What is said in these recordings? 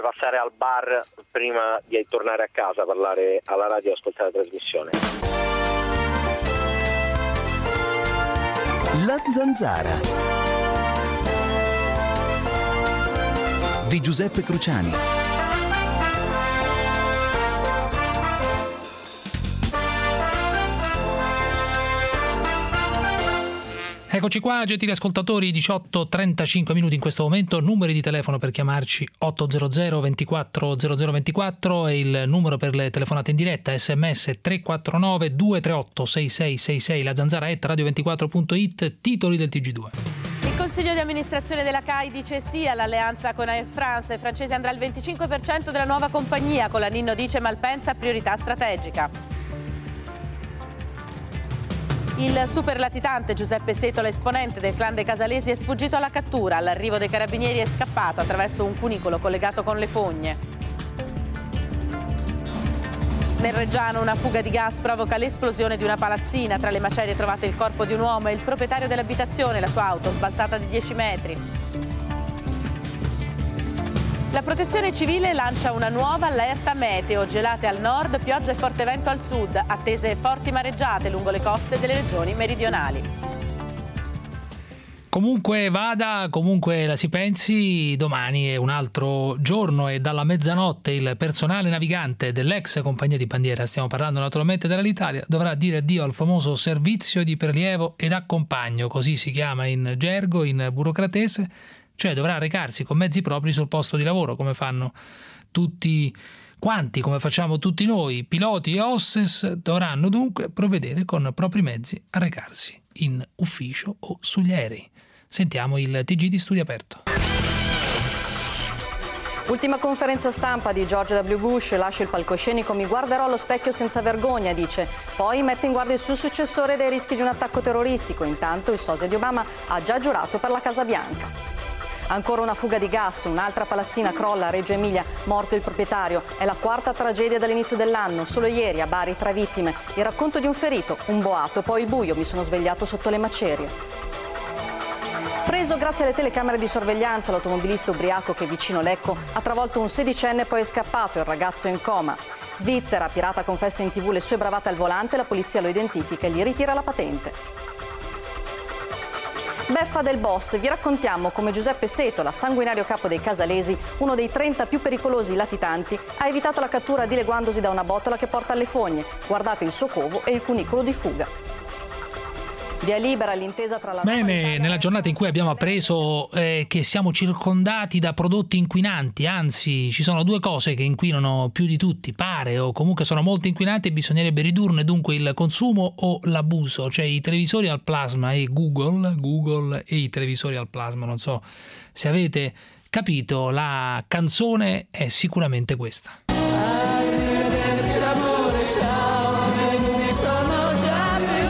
passare al bar prima di tornare a casa, parlare alla radio e ascoltare la trasmissione. La Zanzara di Giuseppe Cruciani. Eccoci qua, gentili ascoltatori, 18:35 minuti in questo momento. Numeri di telefono per chiamarci: 800 24 0024 e il numero per le telefonate in diretta, sms 349 238 6666, la zanzara @radio24.it. Titoli del TG2. Il consiglio di amministrazione della CAI dice sì all'alleanza con Air France. Il francese andrà al 25% della nuova compagnia. Con la Ninno dice Malpensa priorità strategica. Il superlatitante Giuseppe Setola, esponente del clan dei Casalesi, è sfuggito alla cattura. All'arrivo dei carabinieri è scappato attraverso un cunicolo collegato con le fogne. Nel Reggiano una fuga di gas provoca l'esplosione di una palazzina. Tra le macerie trovate il corpo di un uomo e il proprietario dell'abitazione, la sua auto sbalzata di 10 metri. La Protezione Civile lancia una nuova allerta meteo, gelate al nord, pioggia e forte vento al sud, attese forti mareggiate lungo le coste delle regioni meridionali. Comunque vada, comunque la si pensi, domani è un altro giorno e dalla mezzanotte il personale navigante dell'ex compagnia di bandiera, stiamo parlando naturalmente dell'Alitalia, dovrà dire addio al famoso servizio di prelievo ed accompagno, così si chiama in gergo, in burocratese, cioè dovrà recarsi con mezzi propri sul posto di lavoro, come fanno tutti quanti, come facciamo tutti noi. Piloti e hostess dovranno dunque provvedere con propri mezzi a recarsi in ufficio o sugli aerei. Sentiamo il TG di Studio Aperto. Ultima conferenza stampa di George W. Bush, lascia il palcoscenico, mi guarderò allo specchio senza vergogna, dice. Poi mette in guardia il suo successore dai rischi di un attacco terroristico. Intanto il sosia di Obama ha già giurato per la Casa Bianca. Ancora una fuga di gas, un'altra palazzina crolla a Reggio Emilia, morto il proprietario. È la quarta tragedia dall'inizio dell'anno. Solo ieri a Bari 3 vittime. Il racconto di un ferito, un boato, poi il buio, mi sono svegliato sotto le macerie. Preso grazie alle telecamere di sorveglianza, l'automobilista ubriaco che vicino Lecco ha travolto un 16enne e poi è scappato, il ragazzo è in coma. Svizzera, pirata confessa in TV le sue bravate al volante, la polizia lo identifica e gli ritira la patente. Beffa del boss, vi raccontiamo come Giuseppe Setola, sanguinario capo dei Casalesi, uno dei 30 più pericolosi latitanti, ha evitato la cattura dileguandosi da una botola che porta alle fogne. Guardate il suo covo e il cunicolo di fuga. Via libera l'intesa tra la... Bene, nella giornata in cui abbiamo appreso che siamo circondati da prodotti inquinanti, anzi ci sono due cose che inquinano più di tutti, pare, o comunque sono molto inquinanti e bisognerebbe ridurne dunque il consumo o l'abuso, cioè i televisori al plasma e Google e i televisori al plasma. Non so se avete capito, la canzone è sicuramente questa. Arrivederci amore, ciao, non sono già più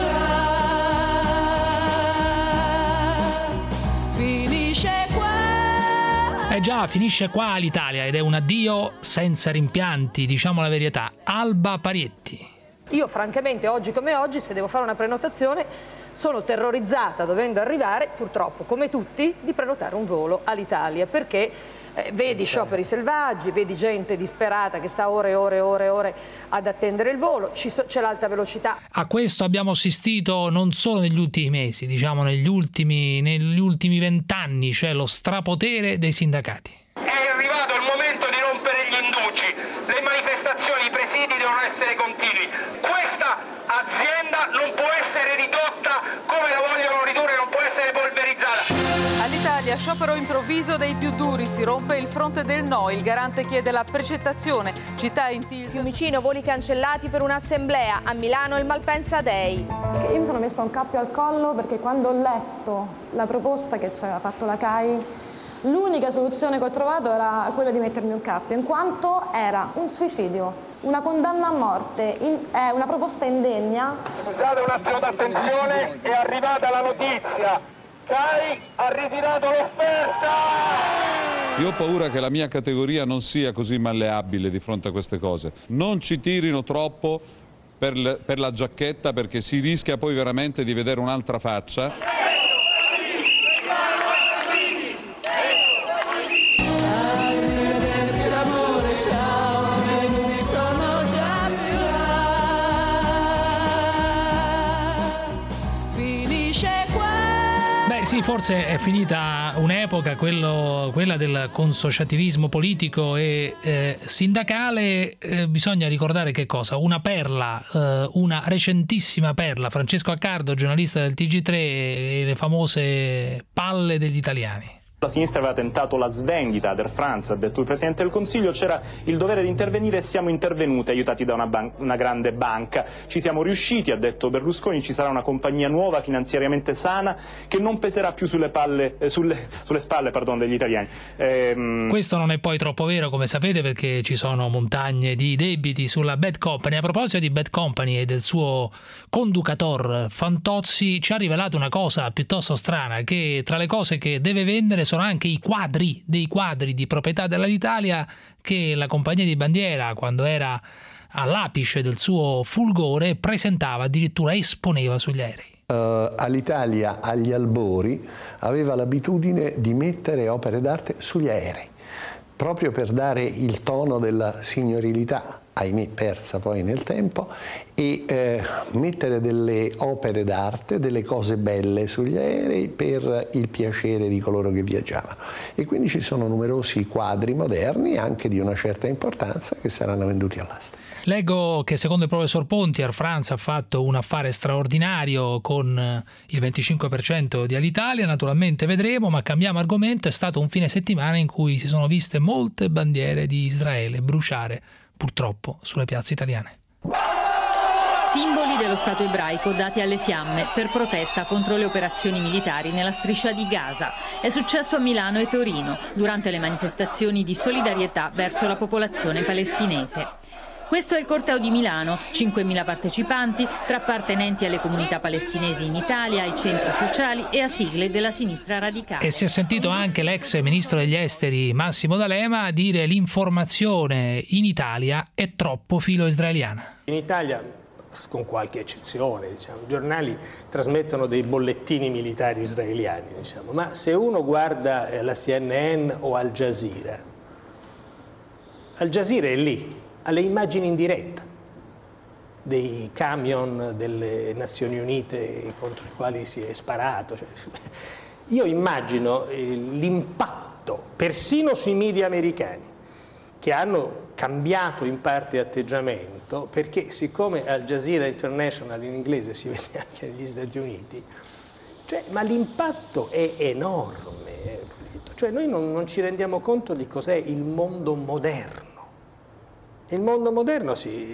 là. Finisce qua. Già, finisce qua l'Italia ed è un addio senza rimpianti, diciamo la verità. Alba Parietti. Io francamente oggi come oggi, se devo fare una prenotazione, sono terrorizzata dovendo arrivare, purtroppo come tutti, di prenotare un volo all'Italia, perché vedi scioperi selvaggi, vedi gente disperata che sta ore e ore e ore e ore ad attendere il volo, c'è l'alta velocità. A questo abbiamo assistito non solo negli ultimi mesi, diciamo negli ultimi 20 anni, cioè lo strapotere dei sindacati. È arrivato il momento di rompere gli indugi, le manifestazioni, i presidi devono essere continui. Questa azienda non può essere ridotta come la vogliono ridurre, non può essere polverizzata. All'Italia, sciopero improvviso dei più duri, si rompe il fronte del no, il garante chiede la precettazione, città in tilt. Fiumicino, voli cancellati per un'assemblea, a Milano il Malpensa Day. Io mi sono messa un cappio al collo perché quando ho letto la proposta che ci aveva fatto la CAI, l'unica soluzione che ho trovato era quella di mettermi un cappio, in quanto era un suicidio, una condanna a morte, è una proposta indegna. Scusate un attimo d'attenzione, è arrivata la notizia. CAI ha ritirato l'offerta! Io ho paura che la mia categoria non sia così malleabile di fronte a queste cose. Non ci tirino troppo per la giacchetta, perché si rischia poi veramente di vedere un'altra faccia. Arrivederci amore. Lì forse è finita un'epoca, quella del consociativismo politico e sindacale. Bisogna ricordare che cosa? Una perla, una recentissima perla, Francesco Accardo, giornalista del TG3, e le famose palle degli italiani. La sinistra aveva tentato la svendita Air France, ha detto il Presidente del Consiglio, c'era il dovere di intervenire e siamo intervenuti aiutati da una grande banca. Ci siamo riusciti, ha detto Berlusconi, ci sarà una compagnia nuova, finanziariamente sana, che non peserà più sulle spalle degli italiani. Questo non è poi troppo vero, come sapete, perché ci sono montagne di debiti sulla Bad Company. A proposito di Bad Company e del suo conducator Fantozzi, ci ha rivelato una cosa piuttosto strana, che tra le cose che deve vendere sono anche i quadri di proprietà dell'Alitalia che la compagnia di bandiera, quando era all'apice del suo fulgore, presentava, addirittura esponeva sugli aerei. Alitalia agli albori aveva l'abitudine di mettere opere d'arte sugli aerei, proprio per dare il tono della signorilità, ahimè persa poi nel tempo, e mettere delle opere d'arte, delle cose belle sugli aerei per il piacere di coloro che viaggiavano. E quindi ci sono numerosi quadri moderni, anche di una certa importanza, che saranno venduti all'asta. Leggo che secondo il professor Ponti Air France ha fatto un affare straordinario con il 25% di Alitalia, naturalmente vedremo, ma cambiamo argomento. È stato un fine settimana in cui si sono viste molte bandiere di Israele bruciare, purtroppo, sulle piazze italiane. Simboli dello Stato ebraico dati alle fiamme per protesta contro le operazioni militari nella striscia di Gaza. È successo a Milano e Torino durante le manifestazioni di solidarietà verso la popolazione palestinese. Questo è il corteo di Milano, 5.000 partecipanti tra appartenenti alle comunità palestinesi in Italia, ai centri sociali e a sigle della sinistra radicale. E si è sentito anche l'ex ministro degli esteri Massimo D'Alema dire l'informazione in Italia è troppo filo-israeliana. In Italia, con qualche eccezione, i giornali trasmettono dei bollettini militari israeliani, ma se uno guarda la CNN o Al Jazeera è lì, alle immagini in diretta dei camion delle Nazioni Unite contro i quali si è sparato. Io immagino l'impatto persino sui media americani, che hanno cambiato in parte atteggiamento, perché siccome Al Jazeera International in inglese si vede anche negli Stati Uniti, ma l'impatto è enorme. Noi non ci rendiamo conto di cos'è il mondo moderno. Il mondo moderno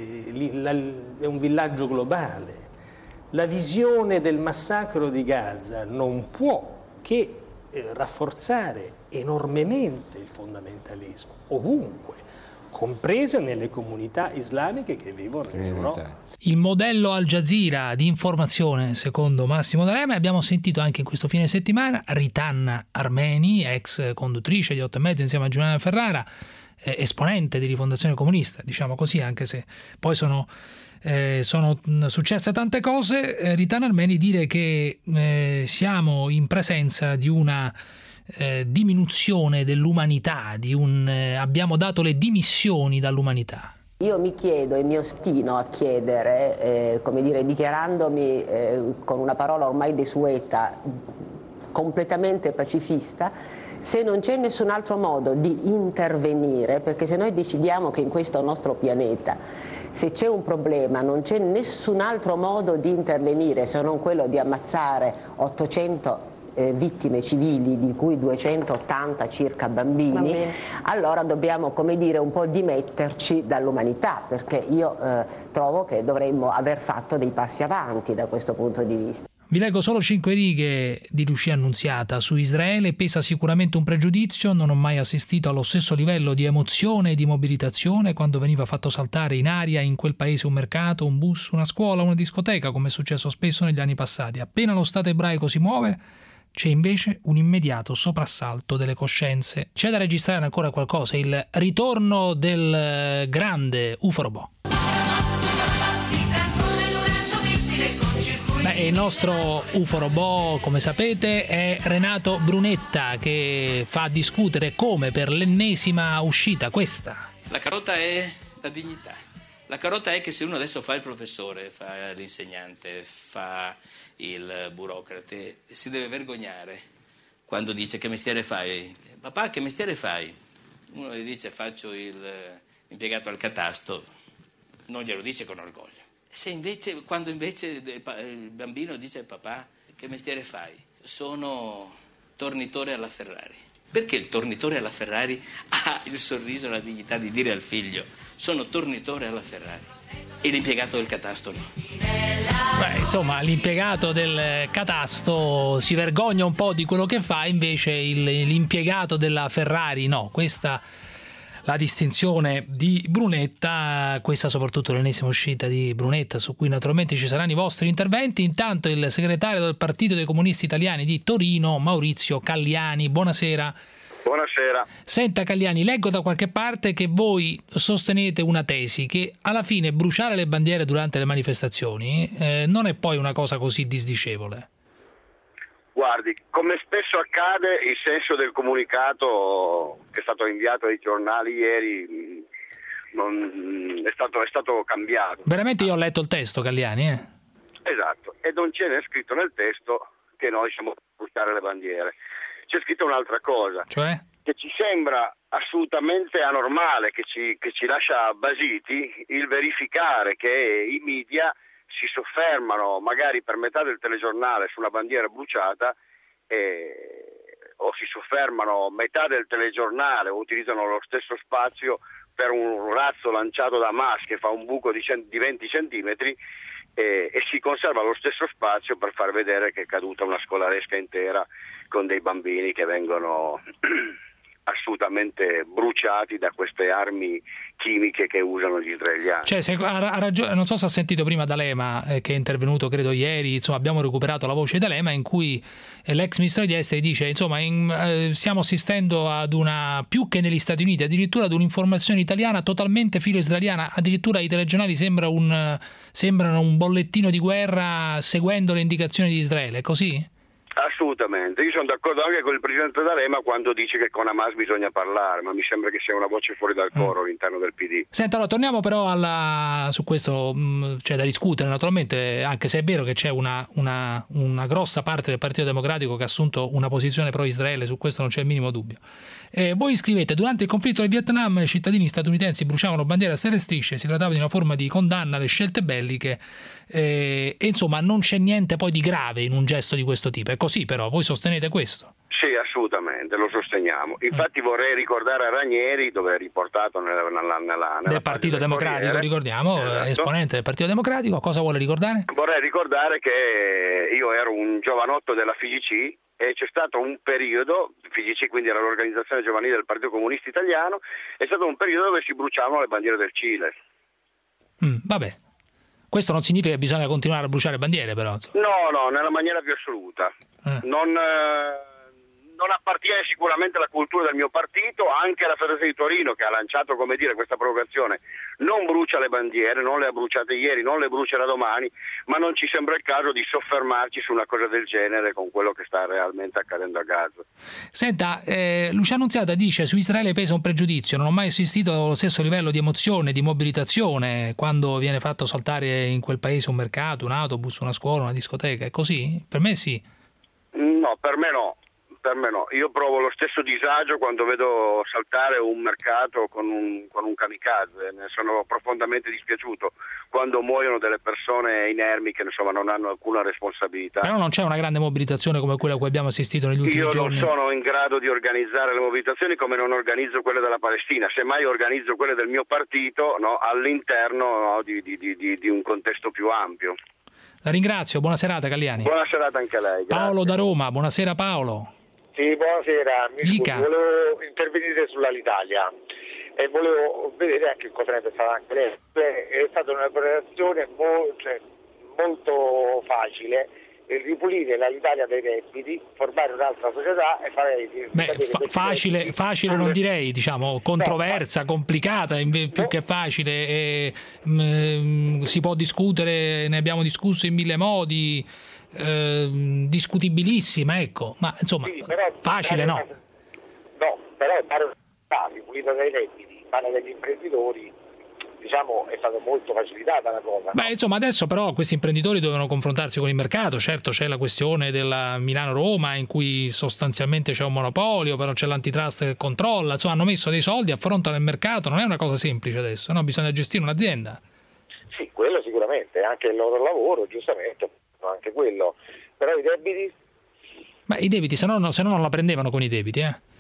è un villaggio globale. La visione del massacro di Gaza non può che rafforzare enormemente il fondamentalismo, ovunque, compresa nelle comunità islamiche che vivono in Europa. Il modello Al Jazeera di informazione, secondo Massimo D'Alema. Abbiamo sentito anche in questo fine settimana Ritanna Armeni, ex conduttrice di 8 e mezzo insieme a Giuliana Ferrara, esponente di Rifondazione Comunista, diciamo così, anche se poi sono successe tante cose. Ritanna Armeni dire che siamo in presenza di una diminuzione dell'umanità, abbiamo dato le dimissioni dall'umanità. Io mi chiedo e mi ostino a chiedere, dichiarandomi con una parola ormai desueta, completamente pacifista, se non c'è nessun altro modo di intervenire, perché se noi decidiamo che in questo nostro pianeta, se c'è un problema, non c'è nessun altro modo di intervenire se non quello di ammazzare 800 vittime civili, di cui 280 circa bambini, allora dobbiamo, un po' dimetterci dall'umanità, perché io trovo che dovremmo aver fatto dei passi avanti da questo punto di vista. Vi leggo solo 5 righe di Lucia Annunziata. Su Israele pesa sicuramente un pregiudizio, non ho mai assistito allo stesso livello di emozione e di mobilitazione quando veniva fatto saltare in aria in quel paese un mercato, un bus, una scuola, una discoteca, come è successo spesso negli anni passati. Appena lo Stato ebraico si muove, c'è invece un immediato soprassalto delle coscienze. C'è da registrare ancora qualcosa, il ritorno del grande UFO Robot. Il nostro UFO Robot, come sapete, è Renato Brunetta, che fa discutere come per l'ennesima uscita questa. La carota è la dignità. La carota è che se uno adesso fa il professore, fa l'insegnante, fa il burocrate, si deve vergognare quando dice che mestiere fai? Papà, che mestiere fai? Uno gli dice faccio l'impiegato al catasto, non glielo dice con orgoglio. Quando invece il bambino dice papà, che mestiere fai? Sono tornitore alla Ferrari. Perché il tornitore alla Ferrari ha il sorriso e la dignità di dire al figlio sono tornitore alla Ferrari e l'impiegato del catasto no? Beh, insomma, l'impiegato del catasto si vergogna un po' di quello che fa, invece l'impiegato della Ferrari no. Questa la distinzione di Brunetta, questa soprattutto l'ennesima uscita di Brunetta, su cui naturalmente ci saranno i vostri interventi. Intanto il segretario del Partito dei Comunisti Italiani di Torino, Maurizio Calliani, buonasera. Buonasera. Senta Calliani, leggo da qualche parte che voi sostenete una tesi che alla fine bruciare le bandiere durante le manifestazioni non è poi una cosa così disdicevole. Guardi, come spesso accade, il senso del comunicato che è stato inviato ai giornali ieri è stato cambiato. Veramente io ho letto il testo, Calliani. Esatto, e non c'è scritto nel testo che noi siamo per bruciare le bandiere. C'è scritto un'altra cosa, cioè? Che ci sembra assolutamente anormale, che ci lascia basiti il verificare che i media si soffermano magari per metà del telegiornale su una bandiera bruciata o si soffermano metà del telegiornale o utilizzano lo stesso spazio per un razzo lanciato da Hamas che fa un buco di 20 centimetri e si conserva lo stesso spazio per far vedere che è caduta una scolaresca intera con dei bambini che vengono assolutamente bruciati da queste armi chimiche che usano gli israeliani. Cioè, ha ragione, non so se ha sentito prima D'Alema che è intervenuto credo ieri, insomma abbiamo recuperato la voce di D'Alema in cui l'ex ministro degli esteri dice insomma stiamo assistendo ad una, più che negli Stati Uniti, addirittura ad un'informazione italiana totalmente filo-israeliana, addirittura i telegiornali sembrano un bollettino di guerra seguendo le indicazioni di Israele, è così? Assolutamente, io sono d'accordo anche con il presidente D'Alema quando dice che con Hamas bisogna parlare, ma mi sembra che sia una voce fuori dal coro all'interno del PD. Senta, allora, torniamo però su questo, c'è da discutere naturalmente, anche se è vero che c'è una grossa parte del Partito Democratico che ha assunto una posizione pro-Israele, su questo non c'è il minimo dubbio. Voi scrivete, durante il conflitto del Vietnam i cittadini statunitensi bruciavano bandiere a stelle e strisce, si trattava di una forma di condanna alle scelte belliche e insomma non c'è niente poi di grave in un gesto di questo tipo, è così però, voi sostenete questo? Sì, assolutamente, lo sosteniamo. Infatti vorrei ricordare a Ranieri, dove è riportato nella del Partito Democratico, ricordiamo, esatto. Esponente del Partito Democratico, cosa vuole ricordare? Vorrei ricordare che io ero un giovanotto della FIGC e c'è stato un periodo, FIGC quindi era l'organizzazione giovanile del Partito Comunista Italiano, è stato un periodo dove si bruciavano le bandiere del Cile. Vabbè. Questo non significa che bisogna continuare a bruciare bandiere, però. Insomma. No, nella maniera più assoluta. Non appartiene sicuramente alla cultura del mio partito, anche la Federazione di Torino che ha lanciato, come dire, questa provocazione, non brucia le bandiere, non le ha bruciate ieri, non le brucerà domani, ma non ci sembra il caso di soffermarci su una cosa del genere con quello che sta realmente accadendo a Gaza. Senta, Luciano Nunziata dice su Israele pesa un pregiudizio, non ho mai assistito allo stesso livello di emozione, di mobilitazione quando viene fatto saltare in quel paese un mercato, un autobus, una scuola, una discoteca, è così? Per me sì. No, per me no. Io provo lo stesso disagio quando vedo saltare un mercato con un kamikaze, ne sono profondamente dispiaciuto quando muoiono delle persone inermi che insomma non hanno alcuna responsabilità. Però non c'è una grande mobilitazione come quella a cui abbiamo assistito negli ultimi giorni? Io non sono in grado di organizzare le mobilitazioni come non organizzo quelle della Palestina, semmai organizzo quelle del mio partito, no, all'interno di un contesto più ampio. La ringrazio, buona serata Calliani. Buona serata anche a lei. Grazie. Paolo da Roma, buonasera Paolo. Sì, buonasera, volevo intervenire sull'Alitalia e volevo vedere anche cosa ne pensava anche lei. È stata un'operazione molto facile ripulire l'Alitalia dai debiti, formare un'altra società e fare... facile non direi, diciamo, controversa, complicata, più che facile, si può discutere, ne abbiamo discusso in mille modi, discutibilissima, ecco, ma insomma sì, facile no. No, però fare una società ripulita dai debiti, fare degli imprenditori, diciamo è stata molto facilitata la cosa. Beh, insomma, adesso però questi imprenditori dovevano confrontarsi con il mercato. Certo, c'è la questione della Milano-Roma in cui sostanzialmente c'è un monopolio, però c'è l'antitrust che controlla, insomma hanno messo dei soldi, affrontano il mercato, non è una cosa semplice adesso, no? Bisogna gestire un'azienda. Sì, quello sicuramente, anche il loro lavoro, giustamente, anche quello. Però i debiti? Beh, i debiti, se no non la prendevano con i debiti,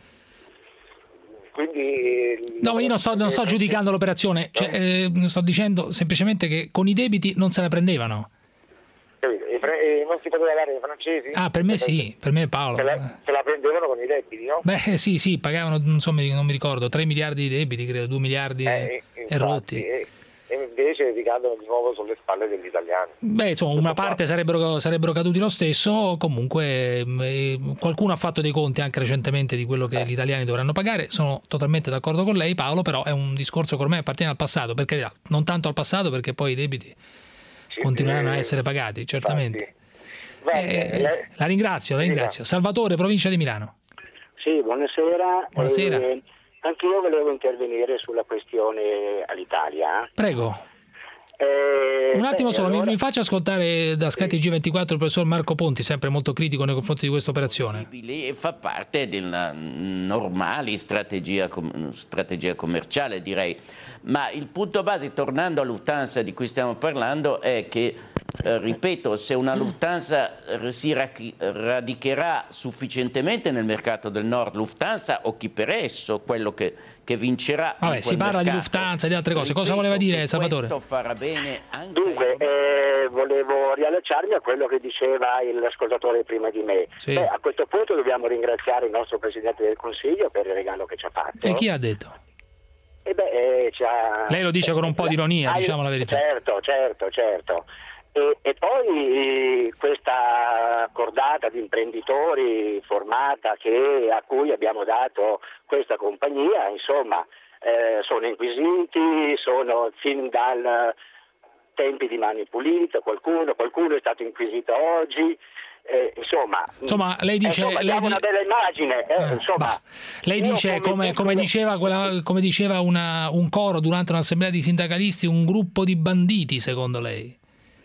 Quindi no, io non sto giudicando l'operazione, cioè, sto dicendo semplicemente che con i debiti non se la prendevano. Non si poteva dare ai francesi? Ah, per me sì, per me Paolo. Se la prendevano con i debiti, no? Beh, sì, pagavano, non mi ricordo, 3 miliardi di debiti, credo, 2 miliardi e rotti. E invece ricadono di nuovo sulle spalle degli italiani. Beh, insomma, una parte sarebbero caduti lo stesso, comunque qualcuno ha fatto dei conti anche recentemente di quello che gli italiani dovranno pagare, sono totalmente d'accordo con lei Paolo, però è un discorso che ormai appartiene al passato, per carità, non tanto al passato perché poi i debiti continueranno a essere pagati, certamente. La ringrazio. Salvatore, provincia di Milano. Sì, buonasera. Buonasera. Anche io volevo intervenire sulla questione Alitalia. Prego. Un attimo solo, allora... mi faccia ascoltare da Sky TG24 il professor Marco Ponti, sempre molto critico nei confronti di questa operazione. E fa parte della normale strategia commerciale, direi. Ma il punto base, tornando a Lufthansa di cui stiamo parlando, è che, ripeto, se una Lufthansa si radicherà sufficientemente nel mercato del Nord, Lufthansa o chi per esso, quello che vincerà. Vabbè, si parla di Lufthansa e di altre cose. Cosa voleva dire Salvatore? Questo farà bene anche Dunque, volevo riallacciarmi a quello che diceva l'ascoltatore prima di me. Sì. Beh, a questo punto dobbiamo ringraziare il nostro Presidente del Consiglio per il regalo che ci ha fatto. E chi ha detto? Lei lo dice con un po' di ironia, diciamo la verità. Certo. E poi questa cordata di imprenditori formata a cui abbiamo dato questa compagnia, insomma, sono inquisiti, sono fin dal tempi di Mani Pulite, qualcuno è stato inquisito oggi. Insomma, lei dice diamo una bella immagine. Lei dice, come diceva un coro durante un'assemblea di sindacalisti, un gruppo di banditi, secondo lei?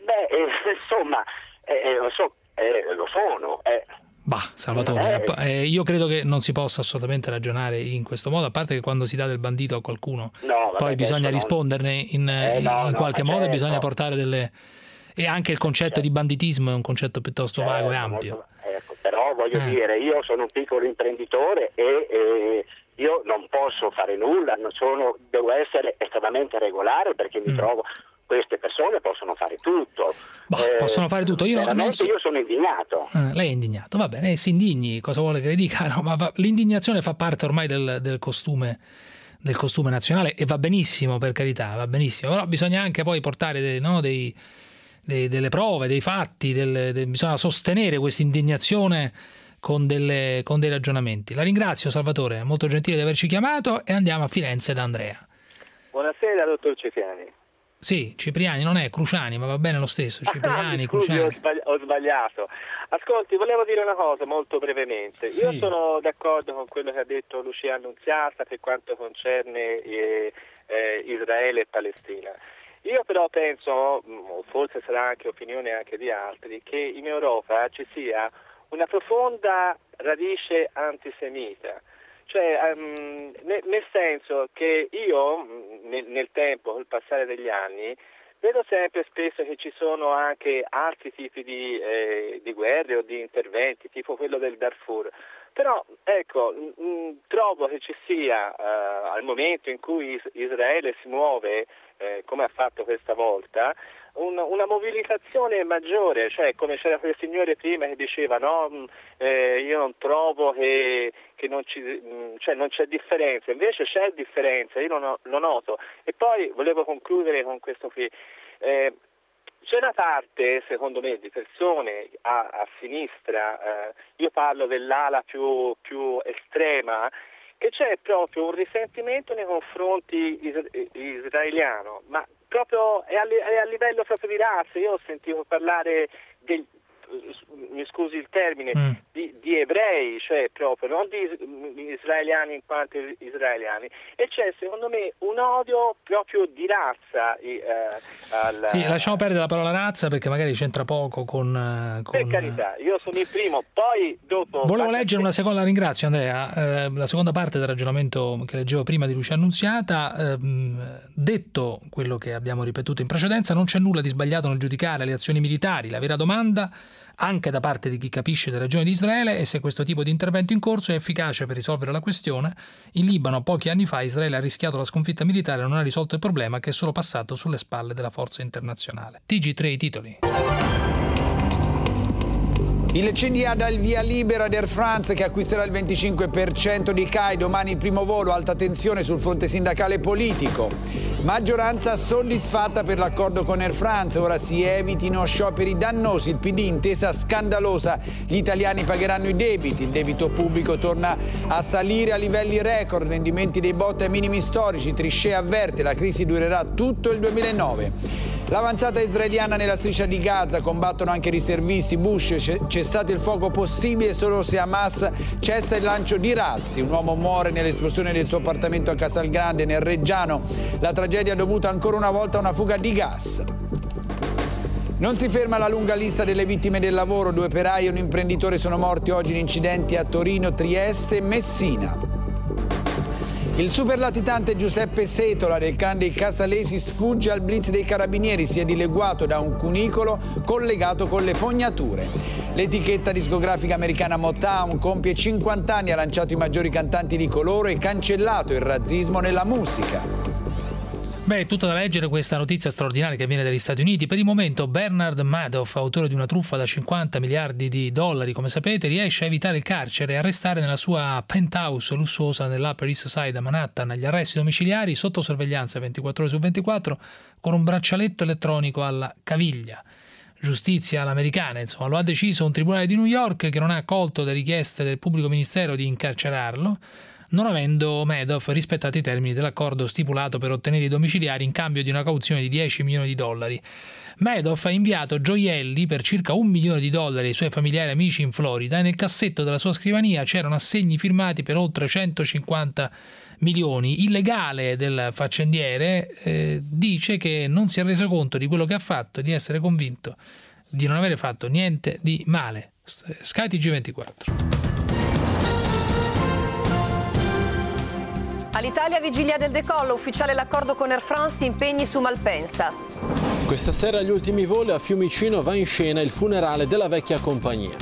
Lo sono. Salvatore, io credo che non si possa assolutamente ragionare in questo modo, a parte che quando si dà del bandito a qualcuno poi bisogna risponderne in qualche modo, e bisogna portare delle... E anche il concetto di banditismo è un concetto piuttosto vago e ampio. Però voglio dire, io sono un piccolo imprenditore e io non posso fare nulla, devo essere estremamente regolare perché mi trovo... Queste persone possono fare tutto. Possono fare tutto. Io sono indignato. Lei è indignato, va bene, si indigni, cosa vuole che le dica? No, ma l'indignazione fa parte ormai del costume nazionale e va benissimo, per carità, va benissimo. Però bisogna anche poi portare delle prove, dei fatti, bisogna sostenere questa indignazione con dei ragionamenti. La ringrazio Salvatore, è molto gentile di averci chiamato, e andiamo a Firenze da Andrea. Buonasera dottor Cipriani. Sì, Cipriani, non è Cruciani, ma va bene lo stesso. Cipriani, Cruciani. Ho sbagliato. Ascolti, volevo dire una cosa molto brevemente. Sì. Io sono d'accordo con quello che ha detto Lucia Annunziata per quanto concerne Israele e Palestina. Io però penso, forse sarà anche opinione anche di altri, che in Europa ci sia una profonda radice antisemita. Cioè, nel senso che io, nel tempo, col passare degli anni, vedo sempre spesso che ci sono anche altri tipi di guerre o di interventi, tipo quello del Darfur. Però, ecco, trovo che ci sia, al momento in cui Israele si muove, come ha fatto questa volta, una mobilitazione maggiore, cioè come c'era quel signore prima che diceva io non trovo che non c'è differenza, invece c'è differenza, io lo noto. E poi volevo concludere con questo qui. C'è una parte, secondo me, di persone a sinistra, io parlo dell'ala più estrema, che c'è proprio un risentimento nei confronti israeliano, ma proprio è a livello proprio di razza. Io ho sentito parlare mi scusi il termine, di ebrei, cioè proprio, non di israeliani in quanto israeliani, e c'è secondo me un odio proprio di razza. Sì, lasciamo perdere la parola razza perché magari c'entra poco con... Per carità, io sono il primo, poi dopo... Volevo leggere una seconda, la ringrazio Andrea, la seconda parte del ragionamento che leggevo prima di Lucia Annunziata. Detto quello che abbiamo ripetuto in precedenza, non c'è nulla di sbagliato nel giudicare le azioni militari. La vera domanda, anche da parte di chi capisce le ragioni di Israele, è se questo tipo di intervento in corso è efficace per risolvere la questione. In Libano, pochi anni fa, Israele ha rischiato la sconfitta militare e non ha risolto il problema, che è solo passato sulle spalle della forza internazionale. TG3 i titoli. Il CDA dà il via libera ad Air France che acquisterà il 25% di CAI, domani il primo volo, alta tensione sul fronte sindacale e politico. Maggioranza soddisfatta per l'accordo con Air France, ora si evitino scioperi dannosi, il PD intesa scandalosa, gli italiani pagheranno i debiti, il debito pubblico torna a salire a livelli record, rendimenti dei BOT ai minimi storici, Trichet avverte la crisi durerà tutto il 2009. L'avanzata israeliana nella striscia di Gaza, combattono anche i riservisti, Bush, cessate il fuoco possibile solo se Hamas cessa il lancio di razzi. Un uomo muore nell'esplosione del suo appartamento a Casalgrande, nel Reggiano. La tragedia dovuta ancora una volta a una fuga di gas. Non si ferma la lunga lista delle vittime del lavoro. 2 operai e un imprenditore sono morti oggi in incidenti a Torino, Trieste e Messina. Il superlatitante Giuseppe Setola del clan dei Casalesi sfugge al blitz dei carabinieri, si è dileguato da un cunicolo collegato con le fognature. L'etichetta discografica americana Motown compie 50 anni, ha lanciato i maggiori cantanti di colore e cancellato il razzismo nella musica. Beh, è tutta da leggere questa notizia straordinaria che viene dagli Stati Uniti. Per il momento Bernard Madoff, autore di una truffa da 50 miliardi di dollari, come sapete, riesce a evitare il carcere e a restare nella sua penthouse lussuosa nell'Upper East Side a Manhattan. Agli arresti domiciliari sotto sorveglianza 24 ore su 24 con un braccialetto elettronico alla caviglia. Giustizia all'americana, insomma, lo ha deciso un tribunale di New York che non ha accolto le richieste del pubblico ministero di incarcerarlo, non avendo Madoff rispettato i termini dell'accordo stipulato per ottenere i domiciliari in cambio di una cauzione di 10 milioni di dollari. Madoff ha inviato gioielli per circa $1 milione ai suoi familiari e amici in Florida e nel cassetto della sua scrivania c'erano assegni firmati per oltre 150 milioni. Il legale del faccendiere dice che non si è reso conto di quello che ha fatto e di essere convinto di non avere fatto niente di male. Sky TG24. All'Italia vigilia del decollo, ufficiale l'accordo con Air France, impegni su Malpensa. Questa sera agli ultimi voli a Fiumicino va in scena il funerale della vecchia compagnia.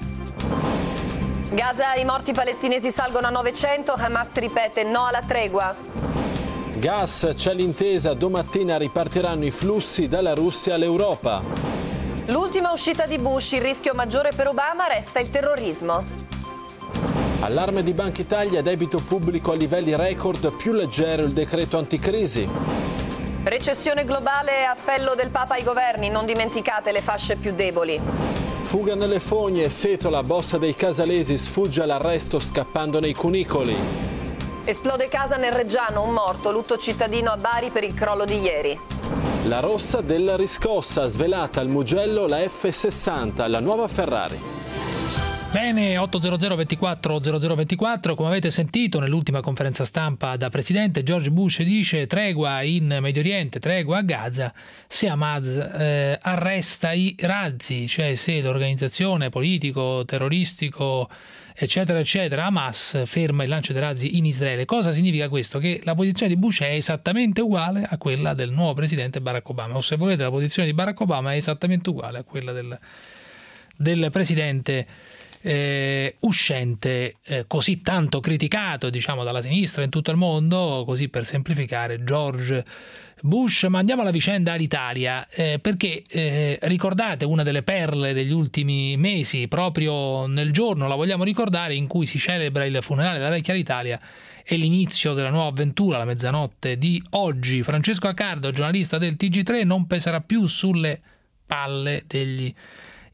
Gaza, i morti palestinesi salgono a 900, Hamas ripete no alla tregua. Gas, c'è l'intesa, domattina ripartiranno i flussi dalla Russia all'Europa. L'ultima uscita di Bush, il rischio maggiore per Obama resta il terrorismo. Allarme di Banca Italia, debito pubblico a livelli record, più leggero il decreto anticrisi. Recessione globale, appello del Papa ai governi, non dimenticate le fasce più deboli. Fuga nelle fogne, Setola, boss dei Casalesi, sfugge all'arresto scappando nei cunicoli. Esplode casa nel Reggiano, un morto, lutto cittadino a Bari per il crollo di ieri. La rossa della riscossa, svelata al Mugello la F60, la nuova Ferrari. Bene, 800 24 0024, come avete sentito nell'ultima conferenza stampa da presidente, George Bush dice tregua in Medio Oriente, tregua a Gaza, se Hamas arresta i razzi, cioè se l'organizzazione politico, terroristico, eccetera, eccetera, Hamas ferma il lancio dei razzi in Israele. Cosa significa questo? Che la posizione di Bush è esattamente uguale a quella del nuovo presidente Barack Obama, o se volete la posizione di Barack Obama è esattamente uguale a quella del presidente uscente, così tanto criticato, diciamo, dalla sinistra in tutto il mondo, così per semplificare, George Bush. Ma andiamo alla vicenda all'Italia, perché ricordate una delle perle degli ultimi mesi, proprio nel giorno, la vogliamo ricordare, in cui si celebra il funerale della vecchia Italia e l'inizio della nuova avventura, la mezzanotte di oggi. Francesco Accardo, giornalista del TG3, non peserà più sulle palle degli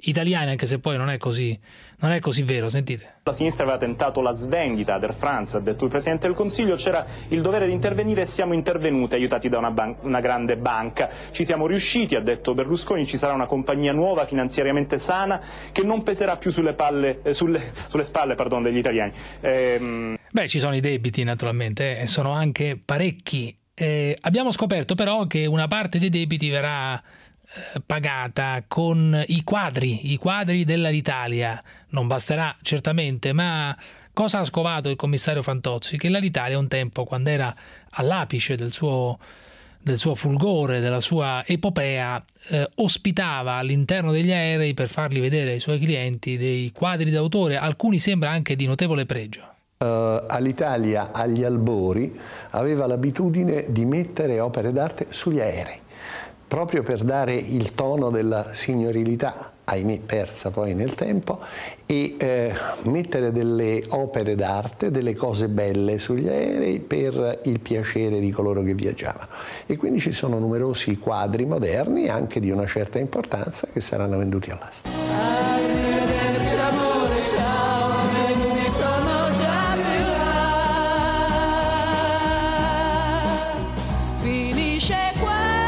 italiani, anche se poi non è così vero. Sentite. La sinistra aveva tentato la svendita Air France, ha detto il Presidente del Consiglio, c'era il dovere di intervenire e siamo intervenuti aiutati da una grande banca. Ci siamo riusciti, ha detto Berlusconi, ci sarà una compagnia nuova, finanziariamente sana, che non peserà più sulle spalle degli italiani. Beh, ci sono i debiti naturalmente, e sono anche parecchi. Abbiamo scoperto però che una parte dei debiti verrà pagata con i quadri dell'Alitalia. Non basterà certamente, ma cosa ha scovato il commissario Fantozzi? Che l'Alitalia un tempo, quando era all'apice del suo fulgore, della sua epopea, ospitava all'interno degli aerei, per farli vedere ai suoi clienti, dei quadri d'autore, alcuni sembra anche di notevole pregio. Alitalia agli albori aveva l'abitudine di mettere opere d'arte sugli aerei, proprio per dare il tono della signorilità, ahimè persa poi nel tempo, e mettere delle opere d'arte, delle cose belle sugli aerei per il piacere di coloro che viaggiavano. E quindi ci sono numerosi quadri moderni, anche di una certa importanza, che saranno venduti all'asta. Arrivederci amore, ciao, mi sono già più là. Finisce qua.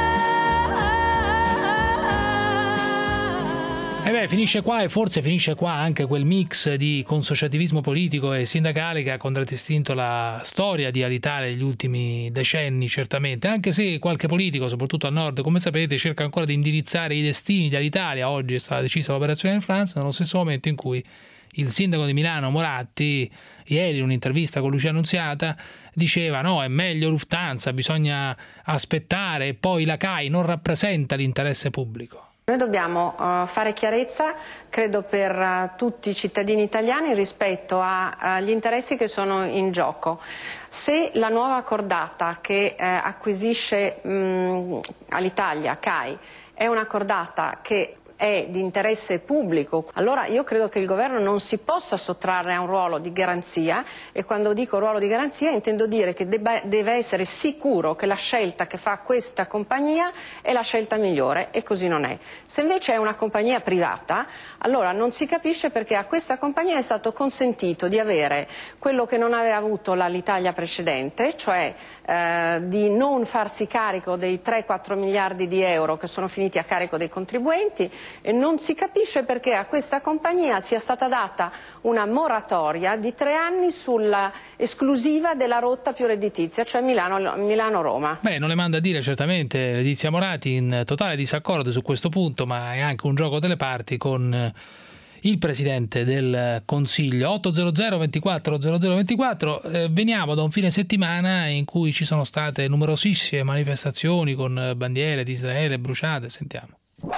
Finisce qua, e forse finisce qua anche quel mix di consociativismo politico e sindacale che ha contraddistinto la storia di Alitalia negli ultimi decenni, certamente, anche se qualche politico, soprattutto al nord, come sapete, cerca ancora di indirizzare i destini di Alitalia. Oggi è stata decisa l'operazione in Francia, nello stesso momento in cui il sindaco di Milano Moratti, ieri in un'intervista con Lucia Annunziata, diceva no, è meglio Lufthansa, bisogna aspettare, e poi la CAI non rappresenta l'interesse pubblico. Noi dobbiamo fare chiarezza, credo, per tutti i cittadini italiani rispetto agli interessi che sono in gioco. Se la nuova cordata che acquisisce Alitalia, CAI, è una cordata che è di interesse pubblico, allora io credo che il governo non si possa sottrarre a un ruolo di garanzia, e quando dico ruolo di garanzia intendo dire che deve essere sicuro che la scelta che fa questa compagnia è la scelta migliore, e così non è. Se invece è una compagnia privata, allora non si capisce perché a questa compagnia è stato consentito di avere quello che non aveva avuto l'Alitalia precedente, cioè di non farsi carico dei 3-4 miliardi di euro che sono finiti a carico dei contribuenti, e non si capisce perché a questa compagnia sia stata data una moratoria di 3 anni sulla esclusiva della rotta più redditizia, cioè Milano-Roma. Beh, non le manda a dire certamente Letizia Moratti, in totale disaccordo su questo punto, ma è anche un gioco delle parti con il Presidente del Consiglio. 800 24 0024. Veniamo da un fine settimana in cui ci sono state numerosissime manifestazioni con bandiere di Israele bruciate. Sentiamo.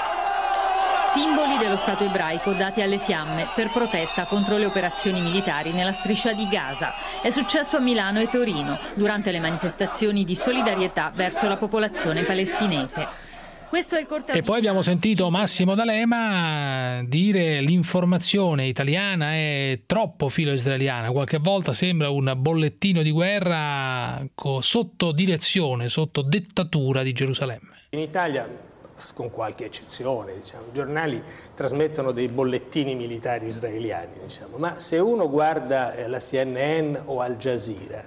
Simboli dello Stato ebraico dati alle fiamme per protesta contro le operazioni militari nella striscia di Gaza. È successo a Milano e Torino durante le manifestazioni di solidarietà verso la popolazione palestinese. Questo è il corteo. E poi abbiamo sentito Massimo D'Alema dire l'informazione italiana è troppo filo-israeliana, qualche volta sembra un bollettino di guerra sotto direzione, sotto dettatura di Gerusalemme. In Italia, con qualche eccezione, i giornali trasmettono dei bollettini militari israeliani, ma se uno guarda la CNN o Al Jazeera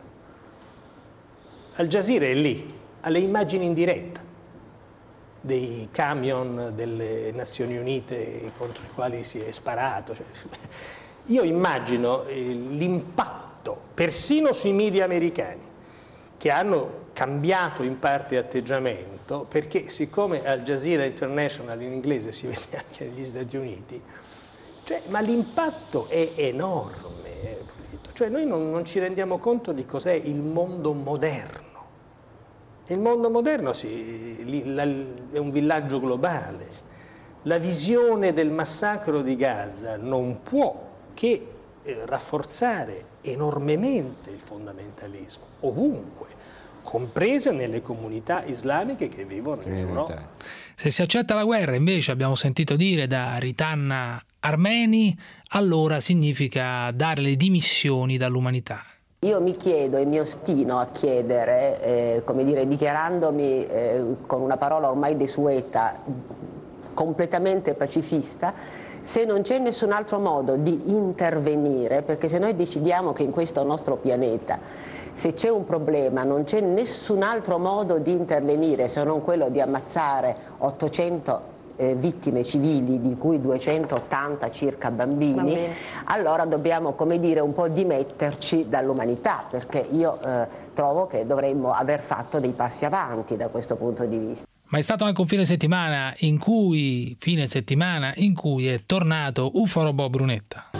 è lì, ha le immagini in diretta dei camion delle Nazioni Unite contro i quali si è sparato. Io immagino l'impatto persino sui media americani, che hanno cambiato in parte atteggiamento, perché siccome Al Jazeera International in inglese si vede anche negli Stati Uniti, ma l'impatto è enorme. Noi non ci rendiamo conto di cos'è il mondo moderno. Il mondo moderno è un villaggio globale. La visione del massacro di Gaza non può che rafforzare enormemente il fondamentalismo, ovunque, comprese nelle comunità islamiche che vivono in Europa. Se si accetta la guerra, invece, abbiamo sentito dire da Ritanna Armeni, allora significa dare le dimissioni dall'umanità. Io mi chiedo e mi ostino a chiedere, dichiarandomi con una parola ormai desueta, completamente pacifista, Se non c'è nessun altro modo di intervenire, perché se noi decidiamo che in questo nostro pianeta se c'è un problema non c'è nessun altro modo di intervenire se non quello di ammazzare 800 vittime civili, di cui 280 circa bambini, allora dobbiamo, come dire, un po' dimetterci dall'umanità, perché io trovo che dovremmo aver fatto dei passi avanti da questo punto di vista. Ma è stato anche un fine settimana in cui è tornato UFO Robot Brunetta.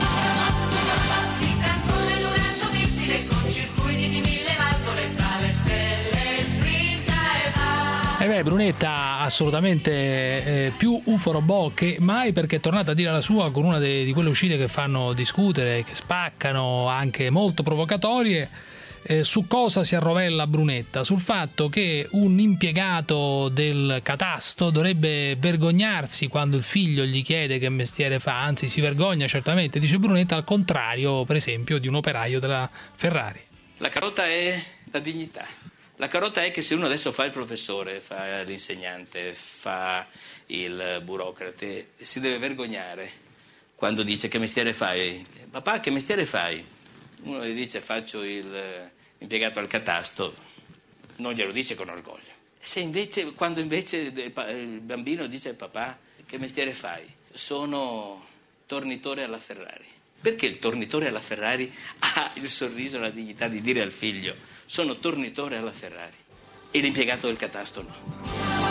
Brunetta assolutamente più UFO Robot che mai, perché è tornata a dire la sua con una di quelle uscite che fanno discutere, che spaccano, anche molto provocatorie. Su cosa si arrovella Brunetta? Sul fatto che un impiegato del catasto dovrebbe vergognarsi quando il figlio gli chiede che mestiere fa, anzi si vergogna certamente, dice Brunetta, al contrario per esempio di un operaio della Ferrari. La carota è la dignità. La carota è che se uno adesso fa il professore, fa l'insegnante, fa il burocrate, si deve vergognare quando dice che mestiere fai. Papà, che mestiere fai? Uno gli dice faccio l'impiegato al catasto, non glielo dice con orgoglio. Se invece, quando invece il bambino dice papà, che mestiere fai? Sono tornitore alla Ferrari. Perché il tornitore alla Ferrari ha il sorriso e la dignità di dire al figlio sono tornitore alla Ferrari e l'impiegato del catasto no?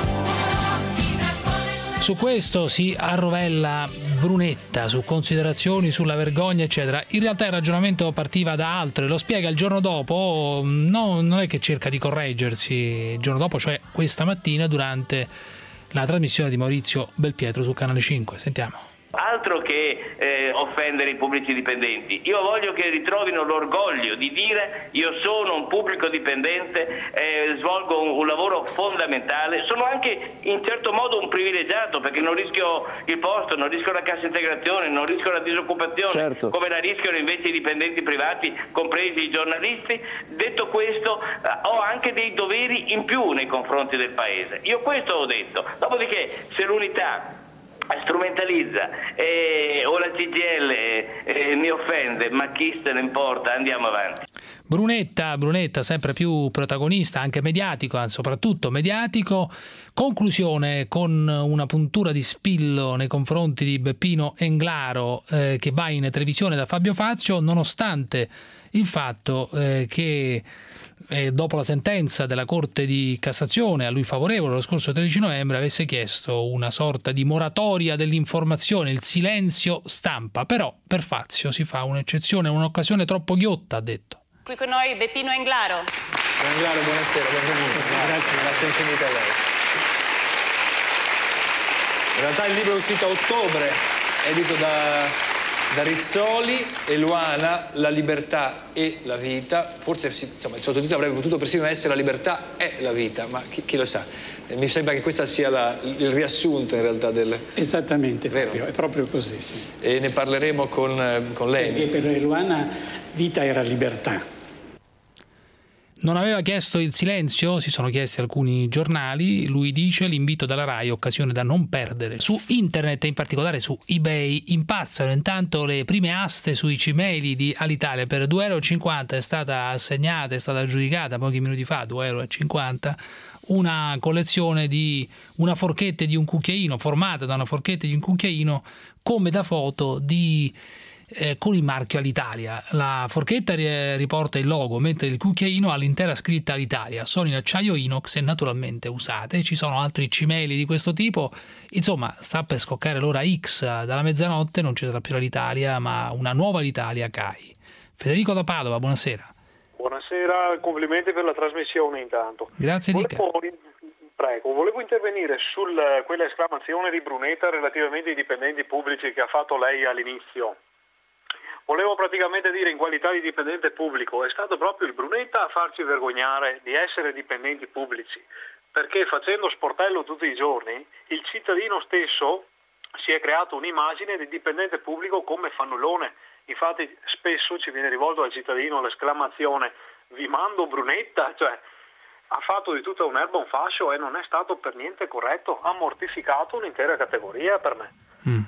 Su questo si arrovella Brunetta, su considerazioni sulla vergogna eccetera. In realtà il ragionamento partiva da altro e lo spiega il giorno dopo, non è che cerca di correggersi, il giorno dopo, cioè questa mattina durante la trasmissione di Maurizio Belpietro su Canale 5. Sentiamo. Altro che offendere i pubblici dipendenti, io voglio che ritrovino l'orgoglio di dire io sono un pubblico dipendente, svolgo un lavoro fondamentale, sono anche in certo modo un privilegiato perché non rischio il posto, non rischio la cassa integrazione, non rischio la disoccupazione, certo, come la rischiano invece i dipendenti privati, compresi i giornalisti. Detto questo, ho anche dei doveri in più nei confronti del Paese, io questo ho detto. Dopodiché se l'unità strumentalizza o la CGIL mi offende, ma chi se ne importa, andiamo avanti. Brunetta sempre più protagonista, anche mediatico, soprattutto mediatico. Conclusione con una puntura di spillo nei confronti di Beppino Englaro, che va in televisione da Fabio Fazio, nonostante il fatto che dopo la sentenza della Corte di Cassazione a lui favorevole lo scorso 13 novembre avesse chiesto una sorta di moratoria dell'informazione, il silenzio stampa. Però per Fazio si fa un'eccezione, un'occasione troppo ghiotta, ha detto. Qui con noi Beppino Englaro. Englaro, buonasera, benvenuto. Grazie infinite a lei. In realtà il libro è uscito a ottobre, edito da Rizzoli e Luana, La libertà e la vita. Forse il sottotitolo avrebbe potuto persino essere La libertà è la vita, ma chi lo sa. Mi sembra che questo sia il riassunto in realtà del... Esattamente, Fabio, è proprio così, sì. E ne parleremo con lei. Perché per Luana vita era libertà. Non aveva chiesto il silenzio, si sono chiesti alcuni giornali. Lui dice: l'invito dalla Rai, occasione da non perdere. Su internet, in particolare su eBay, impazzano intanto le prime aste sui cimeli di Alitalia. Per 2,50 € è stata assegnata, è stata aggiudicata pochi minuti fa, 2,50 €, una collezione di una forchetta e di un cucchiaino, formata da una forchetta e di un cucchiaino come da foto con il marchio Alitalia. La forchetta riporta il logo, mentre il cucchiaino ha l'intera scritta Alitalia. Sono in acciaio inox e naturalmente usate. Ci sono altri cimeli di questo tipo. Insomma, sta per scoccare l'ora X. Dalla mezzanotte non ci sarà più l'Alitalia, ma una nuova Alitalia CAI. Federico da Padova, buonasera. Buonasera, complimenti per la trasmissione intanto. Grazie di che. Prego, volevo intervenire su quella esclamazione di Brunetta relativamente ai dipendenti pubblici che ha fatto lei all'inizio. Volevo praticamente dire, in qualità di dipendente pubblico, è stato proprio il Brunetta a farci vergognare di essere dipendenti pubblici, perché facendo sportello tutti i giorni, il cittadino stesso si è creato un'immagine di dipendente pubblico come fannullone. Infatti spesso ci viene rivolto al cittadino l'esclamazione "vi mando Brunetta", cioè ha fatto di tutta un'erba un fascio e non è stato per niente corretto, ha mortificato un'intera categoria per me.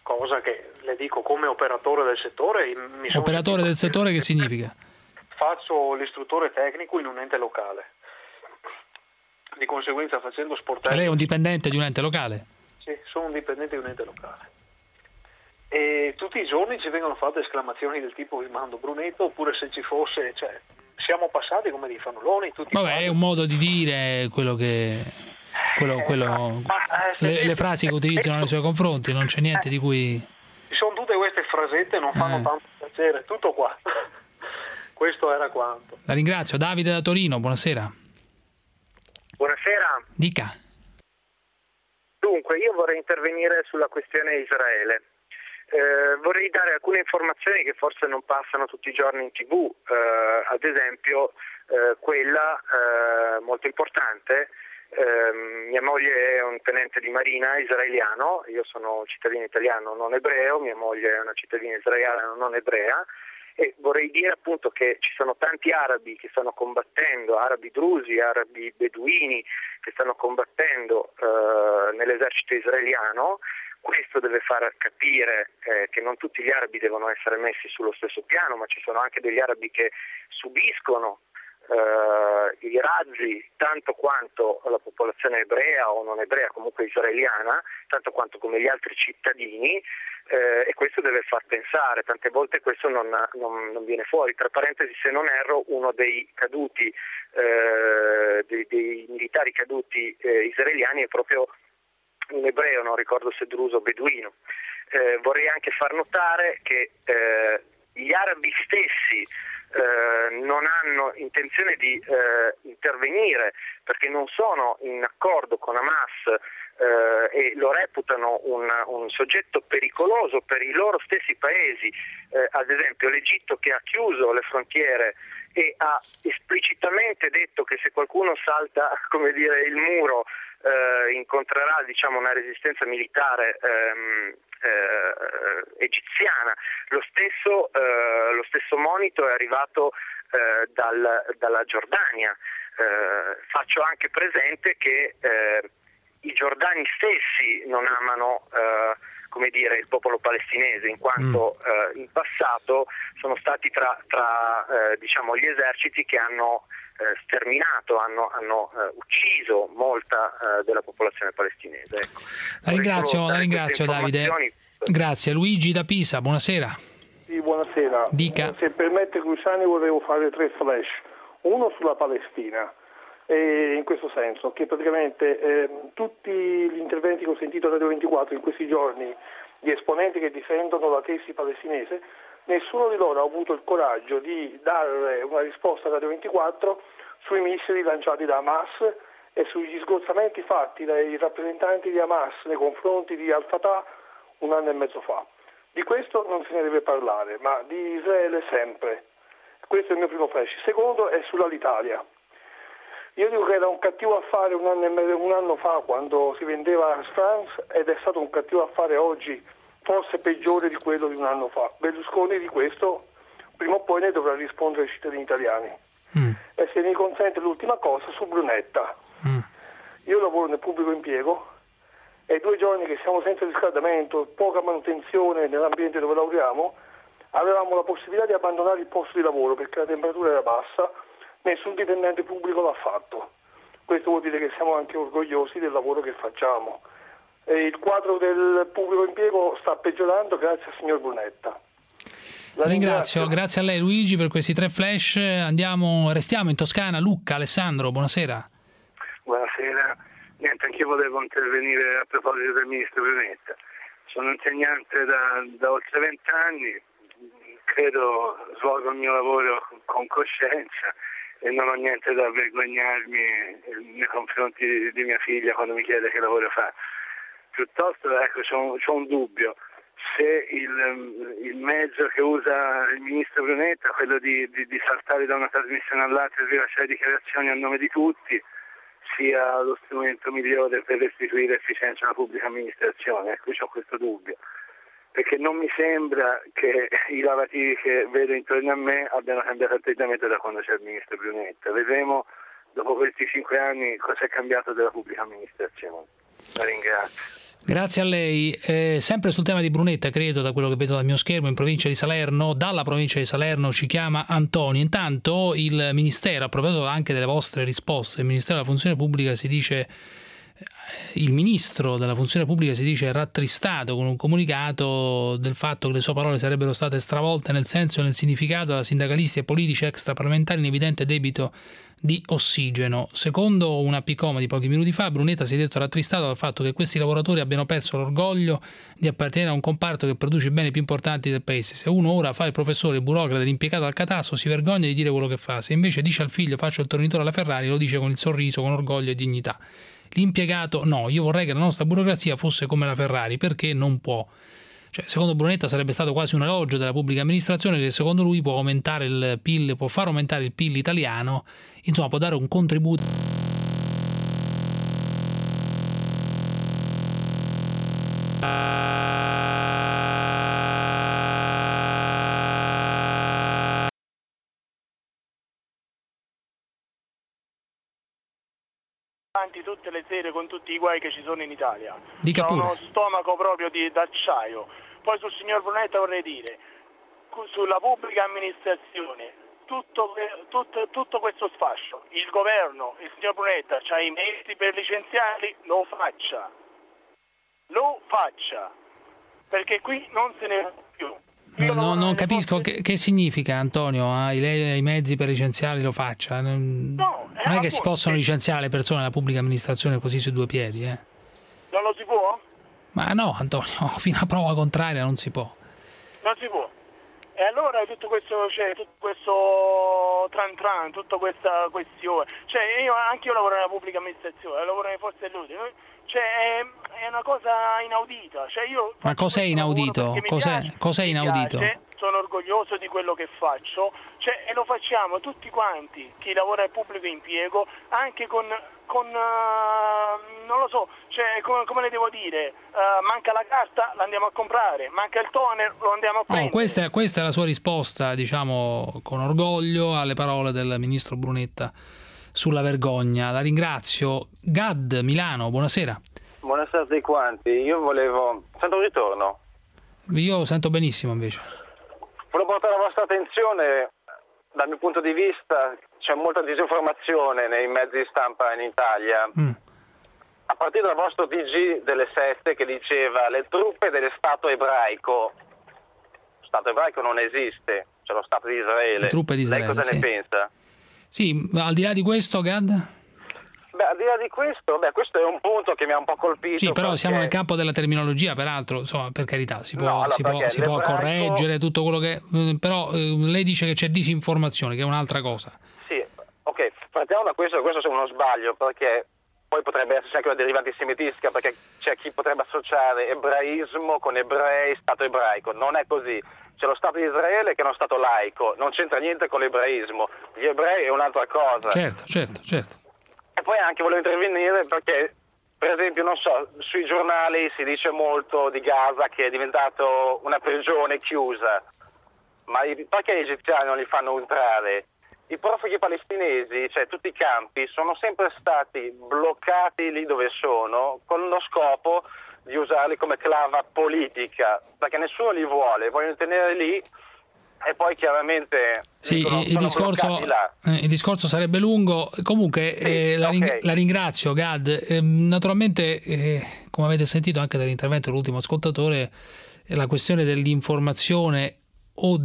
cosa che le dico come operatore del settore. Operatore del settore che significa? Faccio l'istruttore tecnico in un ente locale, di conseguenza facendo sportello. Lei è un dipendente di un ente locale? Sì, sono un dipendente di un ente locale. E tutti i giorni ci vengono fatte esclamazioni del tipo vi mando Brunetto, oppure se ci fosse, cioè siamo passati come dei fannulloni tutti. Vabbè, è un modo di dire quello che le frasi che utilizzano nei suoi confronti, non c'è niente di cui... Ci sono tutte queste frasette, non fanno tanto piacere, tutto qua. Questo era quanto. La ringrazio. Davide da Torino, buonasera. Buonasera. Dica. Dunque, io vorrei intervenire sulla questione Israele. Vorrei dare alcune informazioni che forse non passano tutti i giorni in TV, ad esempio quella molto importante. Mia moglie è un tenente di marina israeliano, io sono cittadino italiano non ebreo, mia moglie è una cittadina israeliana non ebrea, e vorrei dire appunto che ci sono tanti arabi che stanno combattendo, arabi drusi, arabi beduini che stanno combattendo nell'esercito israeliano. Questo deve far capire che non tutti gli arabi devono essere messi sullo stesso piano, ma ci sono anche degli arabi che subiscono i razzi tanto quanto la popolazione ebrea o non ebrea, comunque israeliana, tanto quanto come gli altri cittadini, e questo deve far pensare. Tante volte questo non viene fuori. Tra parentesi, se non erro, uno dei caduti, dei militari caduti israeliani è proprio un ebreo, non ricordo se druso o beduino. Vorrei anche far notare che gli arabi stessi non hanno intenzione di intervenire perché non sono in accordo con Hamas e lo reputano un soggetto pericoloso per i loro stessi paesi. Ad esempio l'Egitto, che ha chiuso le frontiere e ha esplicitamente detto che se qualcuno salta, come dire, il muro incontrerà, diciamo, una resistenza militare egiziana. Lo stesso monito è arrivato dalla Giordania. Faccio anche presente che i giordani stessi non amano come dire, il popolo palestinese, in quanto in passato sono stati tra diciamo, gli eserciti che hanno sterminato, hanno ucciso molta della popolazione palestinese. Ecco. La ringrazio Davide. Grazie. Luigi da Pisa, buonasera. Sì, buonasera. Dica. Se permette Cruciani, volevo fare 3 flash. Uno sulla Palestina, in questo senso, che praticamente tutti gli interventi che ho sentito a Radio 24 in questi giorni di esponenti che difendono la tesi palestinese, nessuno di loro ha avuto il coraggio di dare una risposta a Radio 24 sui missili lanciati da Hamas e sugli sgozzamenti fatti dai rappresentanti di Hamas nei confronti di Al-Fatah 1 anno e mezzo fa. Di questo non se ne deve parlare, ma di Israele sempre. Questo è il mio primo flash. Secondo è sull'Alitalia. Io dico che era un cattivo affare un anno fa quando si vendeva Air France, ed è stato un cattivo affare oggi, forse peggiore di quello di un anno fa. Berlusconi di questo prima o poi ne dovrà rispondere ai cittadini italiani. E se mi consente l'ultima cosa su Brunetta. Io lavoro nel pubblico impiego e 2 giorni che siamo senza riscaldamento, poca manutenzione nell'ambiente dove lavoriamo, avevamo la possibilità di abbandonare il posto di lavoro perché la temperatura era bassa. Nessun dipendente pubblico l'ha fatto. Questo vuol dire che siamo anche orgogliosi del lavoro che facciamo. E il quadro del pubblico impiego sta peggiorando grazie al signor Brunetta. La ringrazio, grazie a lei Luigi per questi 3 flash. Restiamo in Toscana. Luca, Alessandro, buonasera. Buonasera. Niente, anch'io volevo intervenire a proposito del ministro Brunetta. Sono insegnante da oltre 20 anni, credo svolgo il mio lavoro con coscienza e non ho niente da vergognarmi nei confronti di mia figlia quando mi chiede che lavoro fa. Piuttosto, ecco, c'ho un dubbio. Se il mezzo che usa il ministro Brunetta, quello di saltare da una trasmissione all'altra e rilasciare dichiarazioni a nome di tutti, sia lo strumento migliore per restituire efficienza alla pubblica amministrazione. Ecco, ho questo dubbio. Perché non mi sembra che i lavativi che vedo intorno a me abbiano cambiato atteggiamento da quando c'è il ministro Brunetta. Vedremo dopo questi 5 anni cosa è cambiato della pubblica amministrazione. La ringrazio. Grazie a lei. Sempre sul tema di Brunetta, credo, da quello che vedo dal mio schermo, in provincia di Salerno, dalla provincia di Salerno ci chiama Antonio. Intanto il Ministero, a proposito anche delle vostre risposte, il Ministero della Funzione Pubblica si dice, il Ministro della Funzione Pubblica si dice rattristato con un comunicato del fatto che le sue parole sarebbero state stravolte nel senso e nel significato da sindacalisti e politici extraparlamentari in evidente debito di ossigeno. Secondo una PICOM di pochi minuti fa, Brunetta si è detto rattristato dal fatto che questi lavoratori abbiano perso l'orgoglio di appartenere a un comparto che produce i beni più importanti del paese. Se uno ora fa il professore, il burocrate, l'impiegato al catasto, si vergogna di dire quello che fa. Se invece dice al figlio faccio il tornitore alla Ferrari, lo dice con il sorriso, con orgoglio e dignità. L'impiegato no, io vorrei che la nostra burocrazia fosse come la Ferrari, perché non può. Cioè, secondo Brunetta sarebbe stato quasi un elogio della pubblica amministrazione che secondo lui può aumentare il PIL, può far aumentare il PIL italiano, insomma può dare un contributo. Tutte le sere con tutti i guai che ci sono in Italia. Dica pure. Uno stomaco proprio d'acciaio. Poi sul signor Brunetta vorrei dire, sulla pubblica amministrazione, tutto questo sfascio, il governo, il signor Brunetta c'ha i mezzi per licenziarli, lo faccia, perché qui non se ne va più. Non capisco che significa, Antonio, i mezzi per licenziarli lo faccia. Non è che si possono licenziare le persone nella pubblica amministrazione così su due piedi. Non lo si può? Ma no, Antonio, fino a prova contraria non si può. Non si può. E allora tutto questo tran, tutta questa questione. Cioè anche io lavoro nella pubblica amministrazione, lavoro nelle forze dell'ordine. Cioè è una cosa inaudita. Cioè, ma cos'è inaudito? Cos'è inaudito? Sono orgoglioso di quello che faccio, cioè, e lo facciamo tutti quanti, chi lavora al pubblico impiego, anche con non lo so, cioè, come le devo dire, manca la carta, la andiamo a comprare, manca il toner, lo andiamo a prendere. Questa è la sua risposta, diciamo, con orgoglio alle parole del ministro Brunetta sulla vergogna. La ringrazio. Gad, Milano, buonasera. Buonasera a tutti quanti. Io sento un ritorno. Io sento benissimo invece. Volevo portare la vostra attenzione, dal mio punto di vista c'è molta disinformazione nei mezzi di stampa in Italia. A partire dal vostro TG delle 7 che diceva le truppe dello Stato ebraico. Lo Stato ebraico non esiste, c'è lo Stato di Israele. Le truppe di Israele, lei cosa ne pensa? Sì, al di là di questo, Gad? Al di là di questo, questo è un punto che mi ha un po' colpito. Sì, però siamo nel campo della terminologia, peraltro, insomma, per carità, si può correggere tutto quello che... Però lei dice che c'è disinformazione, che è un'altra cosa. Sì, ok, partiamo da questo è uno sbaglio, perché poi potrebbe esserci anche una deriva antisemitistica, perché c'è chi potrebbe associare ebraismo con ebrei, Stato ebraico. Non è così. C'è lo Stato di Israele che è uno Stato laico, non c'entra niente con l'ebraismo. Gli ebrei è un'altra cosa. Certo. E poi anche volevo intervenire perché, per esempio, non so, sui giornali si dice molto di Gaza che è diventato una prigione chiusa, ma perché gli egiziani non li fanno entrare? I profughi palestinesi, cioè tutti i campi, sono sempre stati bloccati lì dove sono con lo scopo di usarli come clava politica, perché nessuno li vuole, vogliono tenere lì. E poi chiaramente il discorso sarebbe lungo. Comunque la ringrazio, Gad. Naturalmente, come avete sentito anche dall'intervento dell'ultimo ascoltatore, la questione dell'informazione o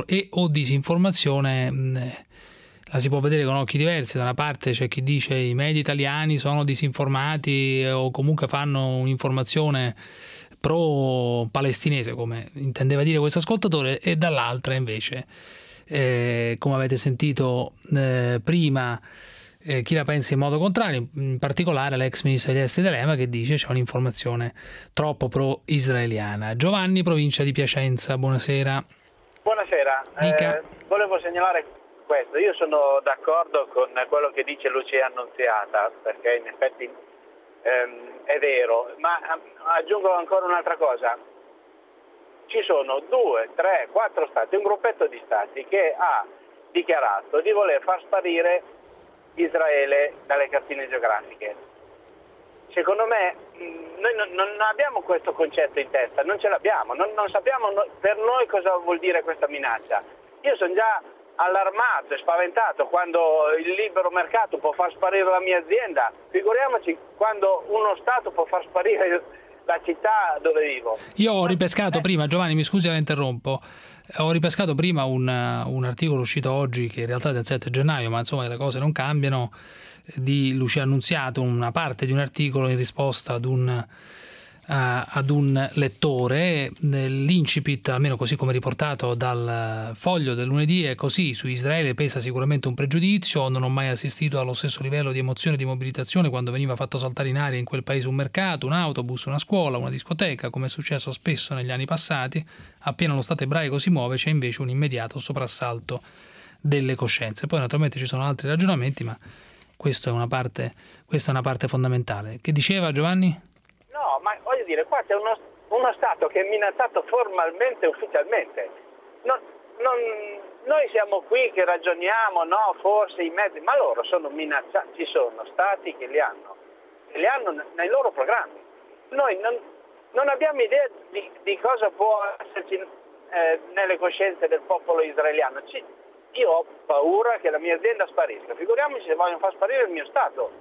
disinformazione la si può vedere con occhi diversi. Da una parte c'è chi dice i media italiani sono disinformati o comunque fanno un'informazione pro-palestinese, come intendeva dire questo ascoltatore, e dall'altra invece, come avete sentito prima, chi la pensa in modo contrario, in particolare l'ex ministro degli esteri D'Alema, che dice c'è un'informazione troppo pro-israeliana. Giovanni, provincia di Piacenza, buonasera. Buonasera, volevo segnalare questo. Io sono d'accordo con quello che dice Lucia Annunziata, perché in effetti è vero, ma aggiungo ancora un'altra cosa. Ci sono 2, 3, 4 stati, un gruppetto di stati che ha dichiarato di voler far sparire Israele dalle cartine geografiche. secondo me noi non abbiamo questo concetto in testa, non ce l'abbiamo, non sappiamo per noi cosa vuol dire questa minaccia. Io sono già allarmato e spaventato quando il libero mercato può far sparire la mia azienda, figuriamoci quando uno Stato può far sparire la città dove vivo. Io ho ripescato prima, Giovanni, mi scusi, la interrompo. Ho ripescato prima un articolo uscito oggi, che in realtà è del 7 gennaio, ma insomma le cose non cambiano, di Lucia Annunziato, una parte di un articolo in risposta ad un lettore. Nell'incipit, almeno così come riportato dal Foglio del lunedì, è così: su Israele pesa sicuramente un pregiudizio, non ho mai assistito allo stesso livello di emozione e di mobilitazione quando veniva fatto saltare in aria in quel paese un mercato, un autobus, una scuola, una discoteca, come è successo spesso negli anni passati. Appena lo Stato ebraico si muove c'è invece un immediato soprassalto delle coscienze. Poi naturalmente ci sono altri ragionamenti, ma questa è una parte fondamentale. Che diceva Giovanni? No, ma voglio dire, qua c'è uno Stato che è minacciato formalmente e ufficialmente. Noi siamo qui che ragioniamo, no, forse i mezzi, ma loro sono minacciati, ci sono Stati che li hanno nei loro programmi. Noi non abbiamo idea di cosa può esserci nelle coscienze del popolo israeliano. Io ho paura che la mia azienda sparisca, figuriamoci se vogliono far sparire il mio Stato.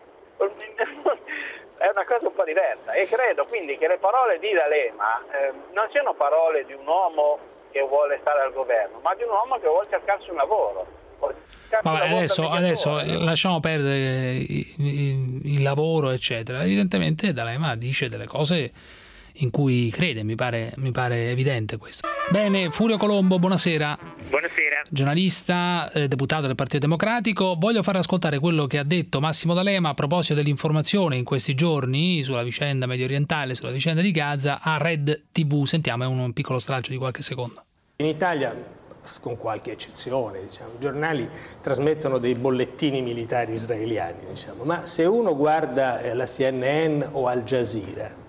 È una cosa un po' diversa, e credo quindi che le parole di D'Alema non siano parole di un uomo che vuole stare al governo, ma di un uomo che vuole cercarsi un lavoro. Adesso lasciamo perdere il lavoro eccetera. Evidentemente D'Alema dice delle cose in cui crede, mi pare evidente questo. Bene, Furio Colombo, buonasera. Buonasera. Giornalista, deputato del Partito Democratico. Voglio far ascoltare quello che ha detto Massimo D'Alema a proposito dell'informazione in questi giorni sulla vicenda mediorientale, sulla vicenda di Gaza, a Red TV. Sentiamo, è un piccolo stralcio di qualche secondo. In Italia, con qualche eccezione, i giornali trasmettono dei bollettini militari israeliani, ma se uno guarda la CNN o Al Jazeera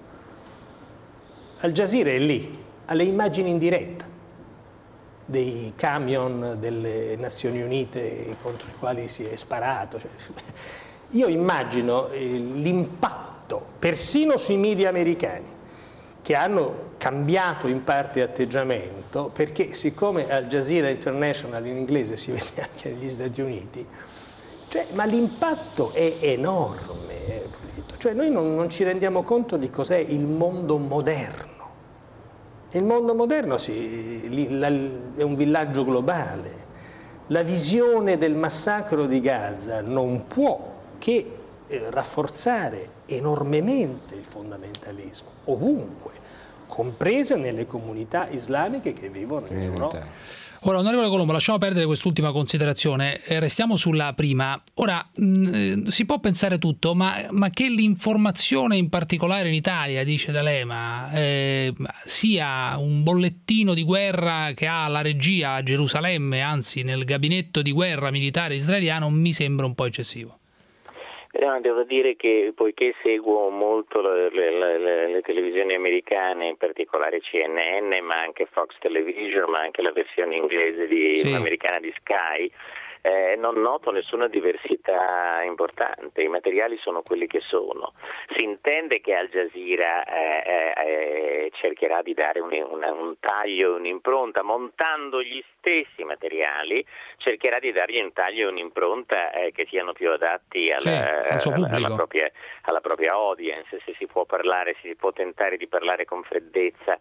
è lì, ha le immagini in diretta dei camion delle Nazioni Unite contro i quali si è sparato. Io immagino l'impatto, persino sui media americani, che hanno cambiato in parte atteggiamento, perché siccome Al Jazeera International in inglese si vede anche negli Stati Uniti, ma l'impatto è enorme. Noi non ci rendiamo conto di cos'è il mondo moderno. Il mondo moderno è un villaggio globale. La visione del massacro di Gaza non può che rafforzare enormemente il fondamentalismo, ovunque, comprese nelle comunità islamiche che vivono in Europa. Ora, onorevole Colombo, lasciamo perdere quest'ultima considerazione, restiamo sulla prima. Ora, si può pensare tutto, ma che l'informazione in particolare in Italia, dice D'Alema, sia un bollettino di guerra che ha la regia a Gerusalemme, anzi nel gabinetto di guerra militare israeliano, mi sembra un po' eccessivo. Devo dire che, poiché seguo molto le televisioni americane, in particolare CNN, ma anche Fox Television, ma anche la versione inglese americana di Sky, non noto nessuna diversità importante, i materiali sono quelli che sono. Si intende che Al Jazeera cercherà di dare un taglio, un'impronta, montando gli stessi materiali, cercherà di dargli un taglio e un'impronta che siano più adatti alla propria audience. Se si può parlare, si può tentare di parlare con freddezza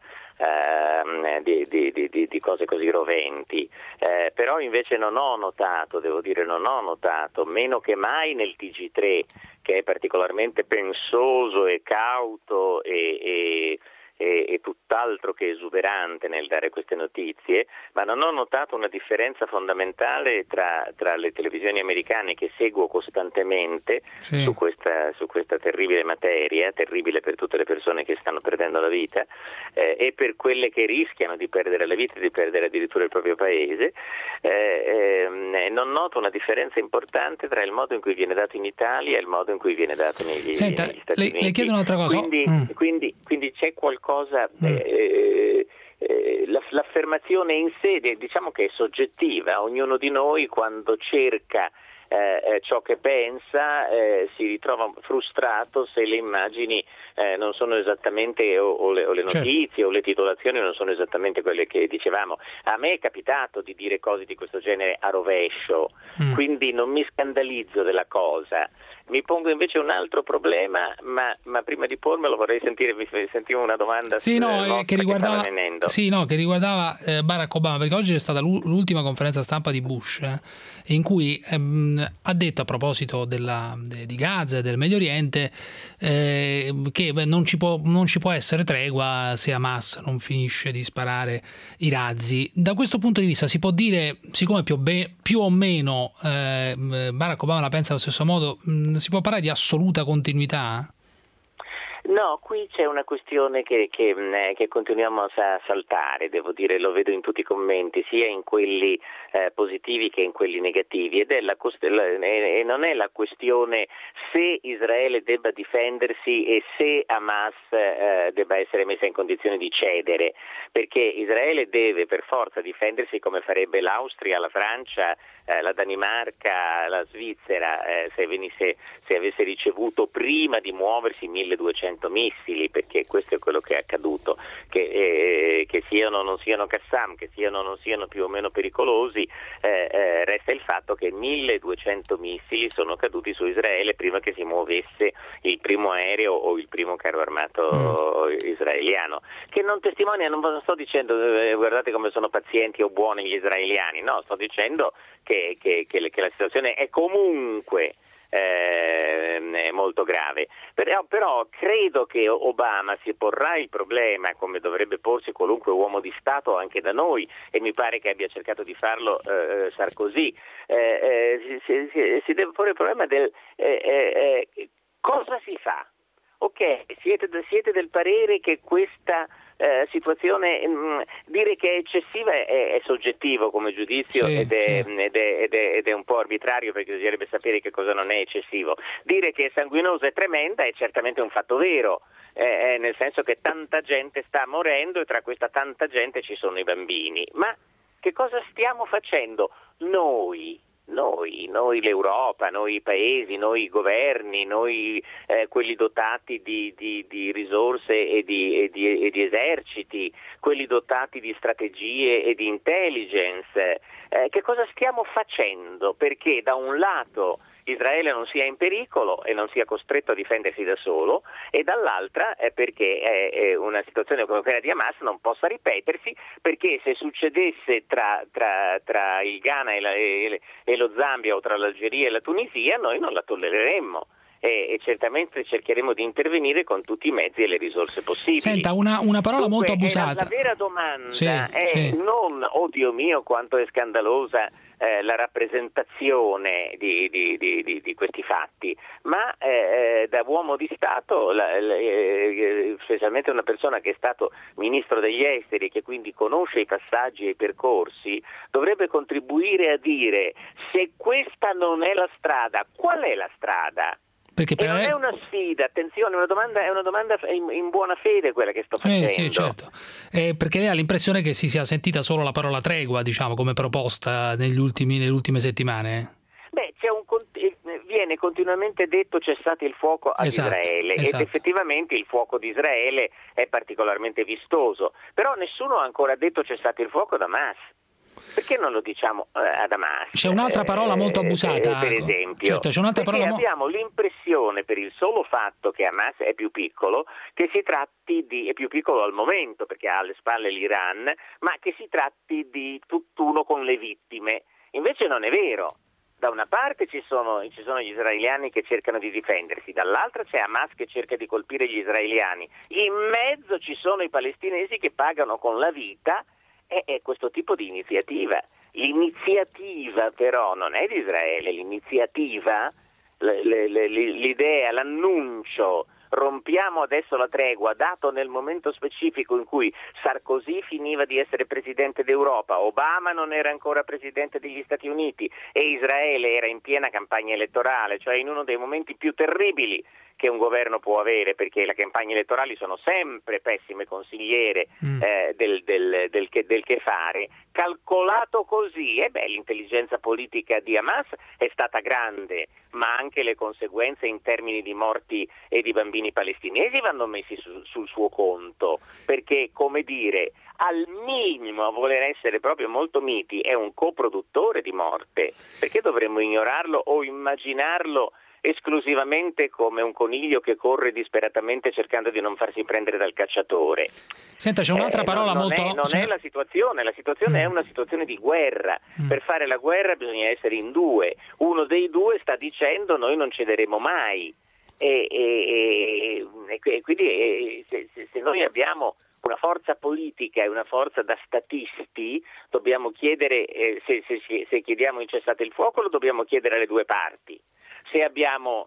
di cose così roventi, però invece non ho notato, meno che mai nel TG3, che è particolarmente pensoso e cauto e tutt'altro che esuberante nel dare queste notizie, ma non ho notato una differenza fondamentale tra le televisioni americane, che seguo costantemente su questa terribile materia, terribile per tutte le persone che stanno perdendo la vita, e per quelle che rischiano di perdere la vita e di perdere addirittura il proprio paese. Non noto una differenza importante tra il modo in cui viene dato in Italia e il modo in cui viene dato negli Stati Uniti. Le chiedo un'altra cosa. Quindi c'è qualcosa, l'affermazione in sé, diciamo che è soggettiva. Ognuno di noi, quando cerca ciò che pensa, si ritrova frustrato se le immagini non sono esattamente, o le notizie o le titolazioni non sono esattamente quelle che dicevamo. A me è capitato di dire cose di questo genere a rovescio, quindi non mi scandalizzo della cosa. Mi pongo invece un altro problema, ma prima di pormelo vorrei sentivo una domanda che riguardava Barack Obama, perché oggi è stata l'ultima conferenza stampa di Bush, in cui ha detto, a proposito di Gaza e del Medio Oriente, che non ci può essere tregua se Hamas non finisce di sparare i razzi. Da questo punto di vista si può dire, siccome più o meno Barack Obama la pensa allo stesso modo, si può parlare di assoluta continuità? No, qui c'è una questione che continuiamo a saltare, devo dire, lo vedo in tutti i commenti, sia in quelli positivi che in quelli negativi, e non è la questione se Israele debba difendersi e se Hamas debba essere messa in condizione di cedere, perché Israele deve per forza difendersi come farebbe l'Austria, la Francia, la Danimarca, la Svizzera, se avesse ricevuto prima di muoversi 1200 missili, perché questo è quello che è accaduto, che siano o non siano Qassam, che siano o non siano più o meno pericolosi, resta il fatto che 1200 missili sono caduti su Israele prima che si muovesse il primo aereo o il primo carro armato israeliano, che non testimonia, non sto dicendo guardate come sono pazienti o buoni gli israeliani, no, sto dicendo che la situazione è comunque molto grave, però credo che Obama si porrà il problema, come dovrebbe porsi qualunque uomo di Stato anche da noi, e mi pare che abbia cercato di farlo Sarkozy, si deve porre il problema del cosa si fa. Ok, siete del parere che questa situazione, dire che è eccessiva è soggettivo come giudizio, sì, ed è un po' arbitrario, perché bisognerebbe sapere che cosa non è eccessivo. Dire che è sanguinosa e tremenda è certamente un fatto vero, nel senso che tanta gente sta morendo e tra questa tanta gente ci sono i bambini. Ma che cosa stiamo facendo noi l'Europa, noi i paesi, noi i governi, noi quelli dotati di risorse e di eserciti, quelli dotati di strategie e di intelligence, che cosa stiamo facendo perché da un lato Israele non sia in pericolo e non sia costretto a difendersi da solo, e dall'altra perché una situazione come quella di Hamas non possa ripetersi, perché se succedesse tra il Ghana e lo Zambia, o tra l'Algeria e la Tunisia, noi non la tollereremmo. E certamente cercheremo di intervenire con tutti i mezzi e le risorse possibili. Senta, una parola molto abusata. La vera domanda non, oh Dio mio, quanto è scandalosa la rappresentazione di questi fatti, ma da uomo di Stato, specialmente una persona che è stato ministro degli esteri e che quindi conosce i passaggi e i percorsi, dovrebbe contribuire a dire: se questa non è la strada, qual è la strada? Perché non è una sfida, attenzione, è una domanda in buona fede quella che sto facendo. Sì, certo. Perché lei ha l'impressione che si sia sentita solo la parola tregua, diciamo, come proposta nelle ultime settimane? Beh, viene continuamente detto cessate il fuoco ad Israele, ed effettivamente il fuoco di Israele è particolarmente vistoso, però nessuno ha ancora detto cessate il fuoco ad Hamas. Perché non lo diciamo ad Hamas? C'è un'altra parola molto abusata, per esempio. Certo, c'è un'altra parola abbiamo l'impressione, per il solo fatto che Hamas è più piccolo, che si tratti è più piccolo al momento perché ha alle spalle l'Iran, ma che si tratti di tutt'uno con le vittime. Invece non è vero. Da una parte ci sono gli israeliani che cercano di difendersi, dall'altra c'è Hamas che cerca di colpire gli israeliani. In mezzo ci sono i palestinesi che pagano con la vita. È questo tipo di iniziativa. L'iniziativa però non è di Israele, l'iniziativa, l'idea, l'annuncio rompiamo adesso la tregua, dato nel momento specifico in cui Sarkozy finiva di essere presidente d'Europa, Obama non era ancora presidente degli Stati Uniti e Israele era in piena campagna elettorale, cioè in uno dei momenti più terribili che un governo può avere, perché le campagne elettorali sono sempre pessime consigliere del che fare. Calcolato così, l'intelligenza politica di Hamas è stata grande, ma anche le conseguenze in termini di morti e di bambini palestinesi vanno messi sul suo conto, perché, come dire, al minimo, a voler essere proprio molto miti, è un coproduttore di morte. Perché dovremmo ignorarlo o immaginarlo esclusivamente come un coniglio che corre disperatamente cercando di non farsi prendere dal cacciatore? Senta, c'è un'altra parola non molto... è la situazione è una situazione di guerra. Per fare la guerra bisogna essere in due, uno dei due sta dicendo noi non cederemo mai e quindi se noi abbiamo una forza politica e una forza da statisti, dobbiamo chiedere, se chiediamo il cessate il fuoco lo dobbiamo chiedere alle due parti. Se abbiamo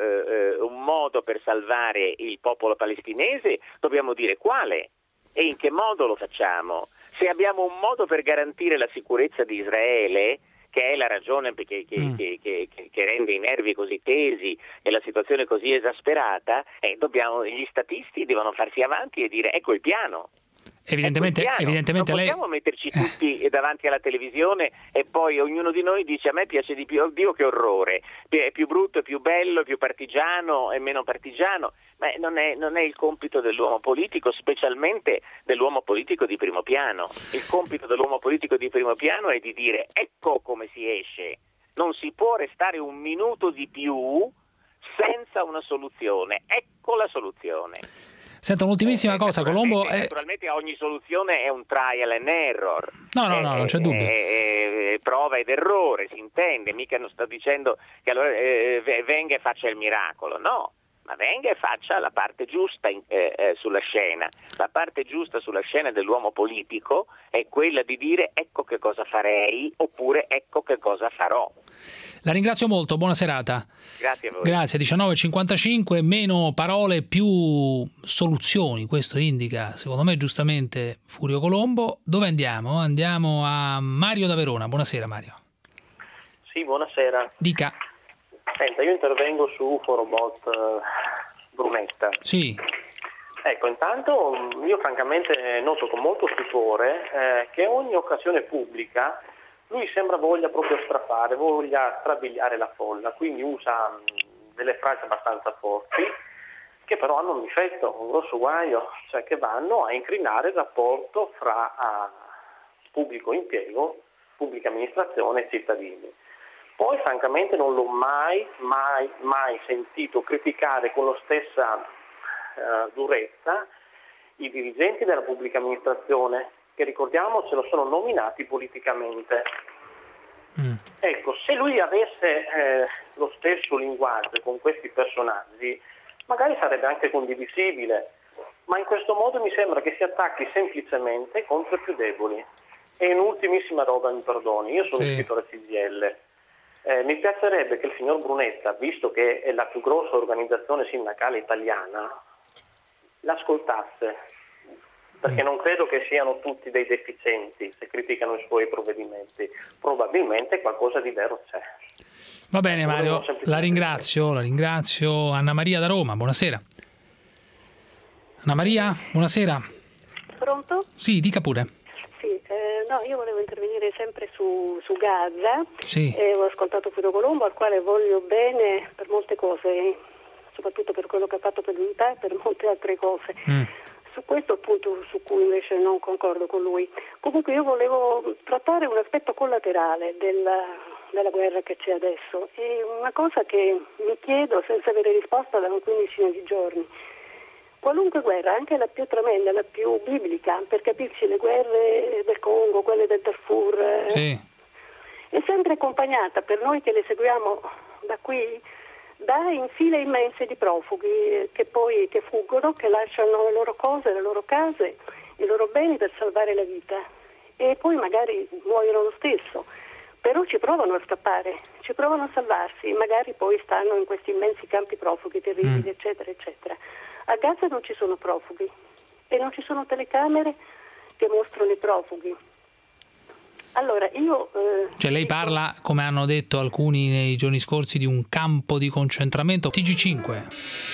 un modo per salvare il popolo palestinese, dobbiamo dire quale e in che modo lo facciamo. Se abbiamo un modo per garantire la sicurezza di Israele, che è la ragione che rende i nervi così tesi e la situazione così esasperata, gli statisti devono farsi avanti e dire ecco il piano. Evidentemente non lei... possiamo metterci tutti davanti alla televisione e poi ognuno di noi dice a me piace di più, oddio che orrore, è più brutto, è più bello, è più partigiano, è meno partigiano, ma non è il compito dell'uomo politico, specialmente dell'uomo politico di primo piano. Il compito dell'uomo politico di primo piano è di dire ecco come si esce, non si può restare un minuto di più senza una soluzione, ecco la soluzione. Senta, un'ultimissima cosa, Colombo... Naturalmente ogni soluzione è un trial and error. No, non c'è dubbio. Prova ed errore, si intende, mica non sto dicendo che allora venga e faccia il miracolo, no, ma venga e faccia la parte giusta sulla scena. La parte giusta sulla scena dell'uomo politico è quella di dire ecco che cosa farei oppure ecco che cosa farò. La ringrazio molto, buona serata. Grazie a voi. Grazie, 19:55, meno parole, più soluzioni, questo indica, secondo me giustamente, Furio Colombo. Dove andiamo? Andiamo a Mario da Verona. Buonasera Mario. Sì, buonasera. Dica. Senta, io intervengo su Forobot Brunetta. Sì. Ecco, intanto io francamente noto con molto stupore che ogni occasione pubblica lui sembra voglia proprio strafare, voglia strabiliare la folla, quindi usa delle frasi abbastanza forti che però hanno un difetto, un grosso guaio, cioè che vanno a incrinare il rapporto fra pubblico impiego, pubblica amministrazione e cittadini. Poi francamente non l'ho mai sentito criticare con la stessa durezza i dirigenti della pubblica amministrazione, che ricordiamo ce lo sono nominati politicamente. Ecco, se lui avesse lo stesso linguaggio con questi personaggi, magari sarebbe anche condivisibile, ma in questo modo mi sembra che si attacchi semplicemente contro i più deboli. E un'ultimissima roba, mi perdoni, io sono iscritto alla CGIL. Mi piacerebbe che il signor Brunetta, visto che è la più grossa organizzazione sindacale italiana, l'ascoltasse, perché non credo che siano tutti dei deficienti se criticano i suoi provvedimenti, probabilmente qualcosa di vero c'è. Va bene Mario, la ringrazio. Anna Maria da Roma, buonasera. Anna Maria, buonasera. Pronto? Sì, dica pure. Sì, no, io volevo intervenire sempre su Gaza. Sì. Ho ascoltato Furio Colombo, al quale voglio bene per molte cose, soprattutto per quello che ha fatto per l'unità e per molte altre cose. Su questo appunto su cui invece non concordo con lui. Comunque io volevo trattare un aspetto collaterale della guerra che c'è adesso, e una cosa che mi chiedo senza avere risposta da una quindicina di giorni. Qualunque guerra, anche la più tremenda, la più biblica, per capirci le guerre del Congo, quelle del Darfur, è sempre accompagnata, per noi che le seguiamo da qui, da infile immense di profughi che fuggono, che lasciano le loro cose, le loro case, i loro beni per salvare la vita, e poi magari muoiono lo stesso. però ci provano a scappare, ci provano a salvarsi, magari poi stanno in questi immensi campi profughi terribili, eccetera, eccetera. A Gaza non ci sono profughi e non ci sono telecamere che mostrano i profughi. Allora, Cioè lei parla, come hanno detto alcuni nei giorni scorsi, di un campo di concentramento. TG5.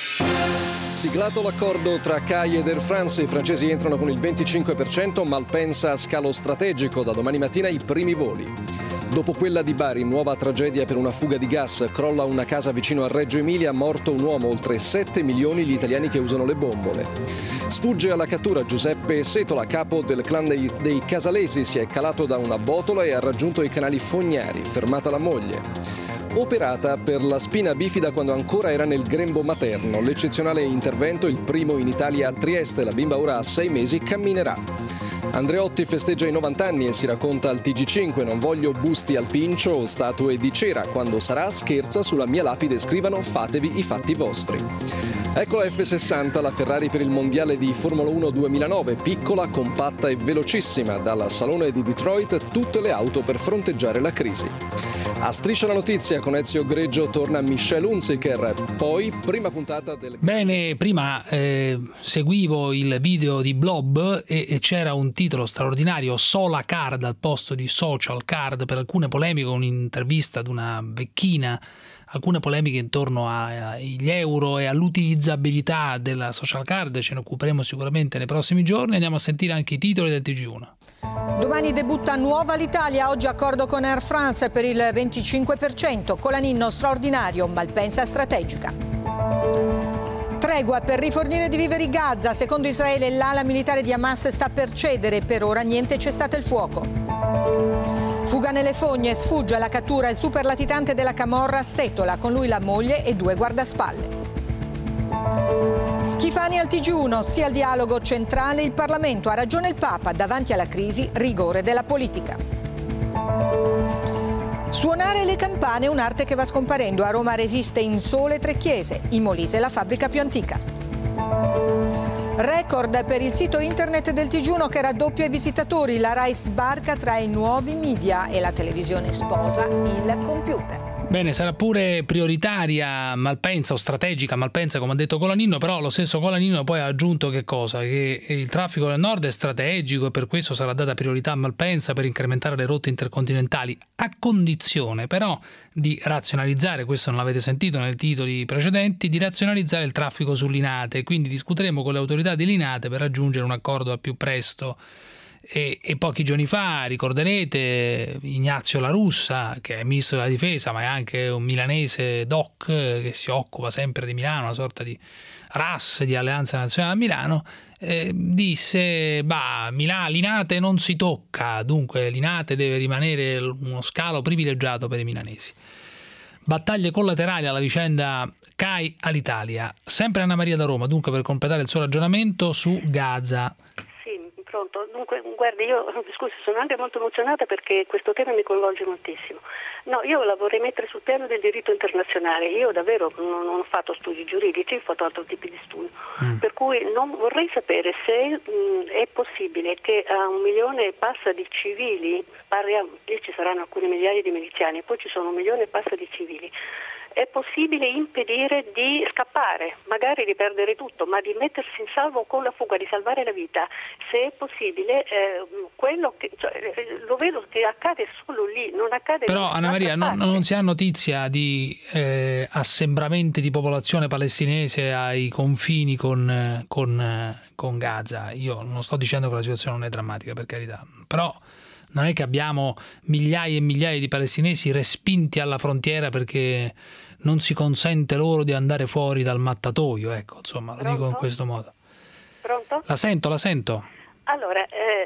Siglato l'accordo tra CAI ed Air France, i francesi entrano con il 25%, Malpensa scalo strategico, da domani mattina i primi voli. Dopo quella di Bari, nuova tragedia per una fuga di gas, crolla una casa vicino a Reggio Emilia, morto un uomo, oltre 7 milioni gli italiani che usano le bombole. Sfugge alla cattura Giuseppe Setola, capo del clan dei Casalesi, si è calato da una botola e ha raggiunto i canali Fognari, fermata la moglie. Operata per la spina bifida quando ancora era nel grembo materno. L'eccezionale intervento, il primo in Italia a Trieste, la bimba ora a 6 mesi camminerà. Andreotti festeggia i 90 anni e si racconta al TG5: non voglio busti al pincio o statue di cera, quando sarà scherza sulla mia lapide, scrivano fatevi i fatti vostri. Ecco la F60, la Ferrari per il mondiale di Formula 1 2009, piccola, compatta e velocissima, dal salone di Detroit tutte le auto per fronteggiare la crisi. A Striscia la notizia con Ezio Greggio torna Michelle Hunziker, poi prima puntata del... Bene, prima seguivo il video di Blob e c'era un titolo straordinario, Sola Card al posto di Social Card, per alcune polemiche, un'intervista ad una vecchina, alcune polemiche intorno agli euro e all'utilizzabilità della Social Card. Ce ne occuperemo sicuramente nei prossimi giorni. Andiamo a sentire anche i titoli del TG1. Domani debutta nuova l'Italia, oggi accordo con Air France per il 25%, Colaninno straordinario, Malpensa strategica. Tregua per rifornire di viveri Gaza, secondo Israele l'ala militare di Hamas sta per cedere, per ora niente cessato il fuoco. Fuga nelle fogne, sfugge alla cattura il super latitante della Camorra Setola, con lui la moglie e 2 guardaspalle. Schifani al TG1, sia il dialogo centrale, il Parlamento, ha ragione il Papa, davanti alla crisi, rigore della politica. Suonare le campane è un'arte che va scomparendo, a Roma resiste in sole 3 chiese, in Molise la fabbrica più antica. Record per il sito internet del TG1 che raddoppia i visitatori, la Rai sbarca tra i nuovi media e la televisione sposa il computer. Bene, sarà pure prioritaria Malpensa o strategica Malpensa, come ha detto Colaninno, però lo stesso Colaninno poi ha aggiunto che cosa? Che il traffico del nord è strategico e per questo sarà data priorità a Malpensa per incrementare le rotte intercontinentali, a condizione però di razionalizzare, questo non l'avete sentito nei titoli precedenti, di razionalizzare il traffico su Linate, quindi discuteremo con le autorità di Linate per raggiungere un accordo al più presto. E pochi giorni fa, ricorderete, Ignazio La Russa, che è ministro della difesa ma è anche un milanese doc che si occupa sempre di Milano, una sorta di RAS di Alleanza Nazionale a Milano, disse Linate non si tocca, dunque Linate deve rimanere uno scalo privilegiato per i milanesi. Battaglie collaterali alla vicenda CAI all'Italia. Sempre Anna Maria da Roma, dunque, per completare il suo ragionamento su Gaza. Pronto? Dunque, guardi, io scusi, sono anche molto emozionata perché questo tema mi coinvolge moltissimo. No, io la vorrei mettere sul piano del diritto internazionale. Io davvero non ho fatto studi giuridici, ho fatto altri tipi di studi. Per cui non vorrei sapere se è possibile che a 1 milione e passa di civili, lì ci saranno alcune migliaia di miliziani, poi ci sono 1 milione e passa di civili. È possibile impedire di scappare, magari di perdere tutto, ma di mettersi in salvo con la fuga, di salvare la vita. Se è possibile, quello che lo vedo che accade solo lì, non accade. Però Anna Maria, non si ha notizia di assembramenti di popolazione palestinese ai confini con Gaza. Io non sto dicendo che la situazione non è drammatica, per carità, però non è che abbiamo migliaia e migliaia di palestinesi respinti alla frontiera perché non si consente loro di andare fuori dal mattatoio, ecco, insomma, lo dico in questo modo. Pronto? La sento. Allora,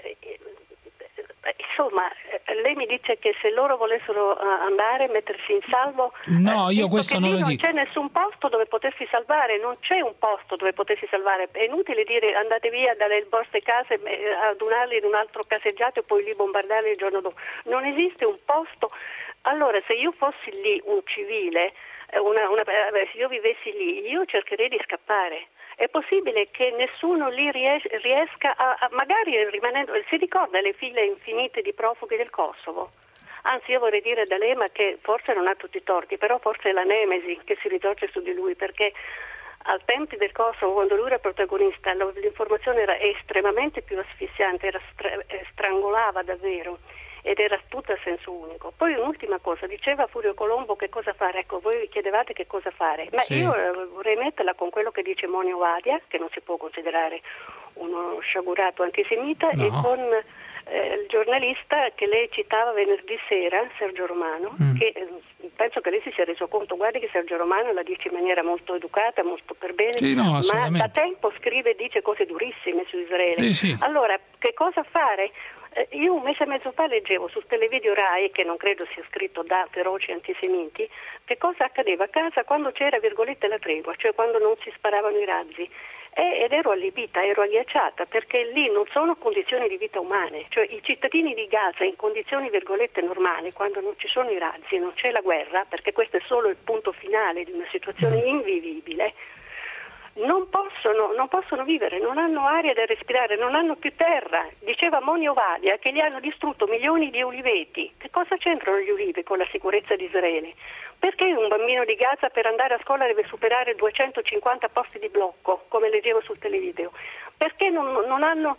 insomma, lei mi dice che se loro volessero andare, mettersi in salvo... No, io questo non lo dico. Non c'è nessun posto dove potersi salvare, non c'è un posto dove potersi salvare. È inutile dire andate via dalle vostre case, adunarli in un altro caseggiato e poi lì bombardarli il giorno dopo. Non esiste un posto. Allora, se io fossi lì un civile, se io vivessi lì, io cercherei di scappare. È possibile che nessuno lì riesca a magari rimanendo, si ricorda le file infinite di profughi del Kosovo? Anzi, io vorrei dire a D'Alema che forse non ha tutti i torti, però forse è la nemesi che si ritorce su di lui, perché al tempo del Kosovo, quando lui era protagonista, l'informazione era estremamente più asfissiante, strangolava davvero ed era tutta a senso unico. Poi un'ultima cosa, diceva Furio Colombo che cosa fare, ecco, voi vi chiedevate che cosa fare, ma sì. Io vorrei metterla con quello che dice Monio Vadia, che non si può considerare uno sciagurato antisemita, no. E con il giornalista che lei citava venerdì sera, Sergio Romano, che penso che lei si sia reso conto, guardi che Sergio Romano la dice in maniera molto educata, molto per bene, sì, no, ma da tempo scrive e dice cose durissime su Israele. Sì, sì. Allora, che cosa fare? Io un mese e mezzo fa leggevo sul televideo Rai, che non credo sia scritto da feroci antisemiti, che cosa accadeva a casa quando c'era, virgolette, la tregua, cioè quando non si sparavano i razzi. Ed ero allibita, ero agghiacciata, perché lì non sono condizioni di vita umane, cioè i cittadini di Gaza in condizioni, virgolette, normali, quando non ci sono i razzi, non c'è la guerra, perché questo è solo il punto finale di una situazione invivibile, non possono vivere, non hanno aria da respirare, non hanno più terra. Diceva Monio Vadia che gli hanno distrutto milioni di uliveti. Che cosa c'entrano gli ulivi con la sicurezza di Israele? Perché un bambino di Gaza per andare a scuola deve superare 250 posti di blocco, come leggevo sul televideo? Perché non hanno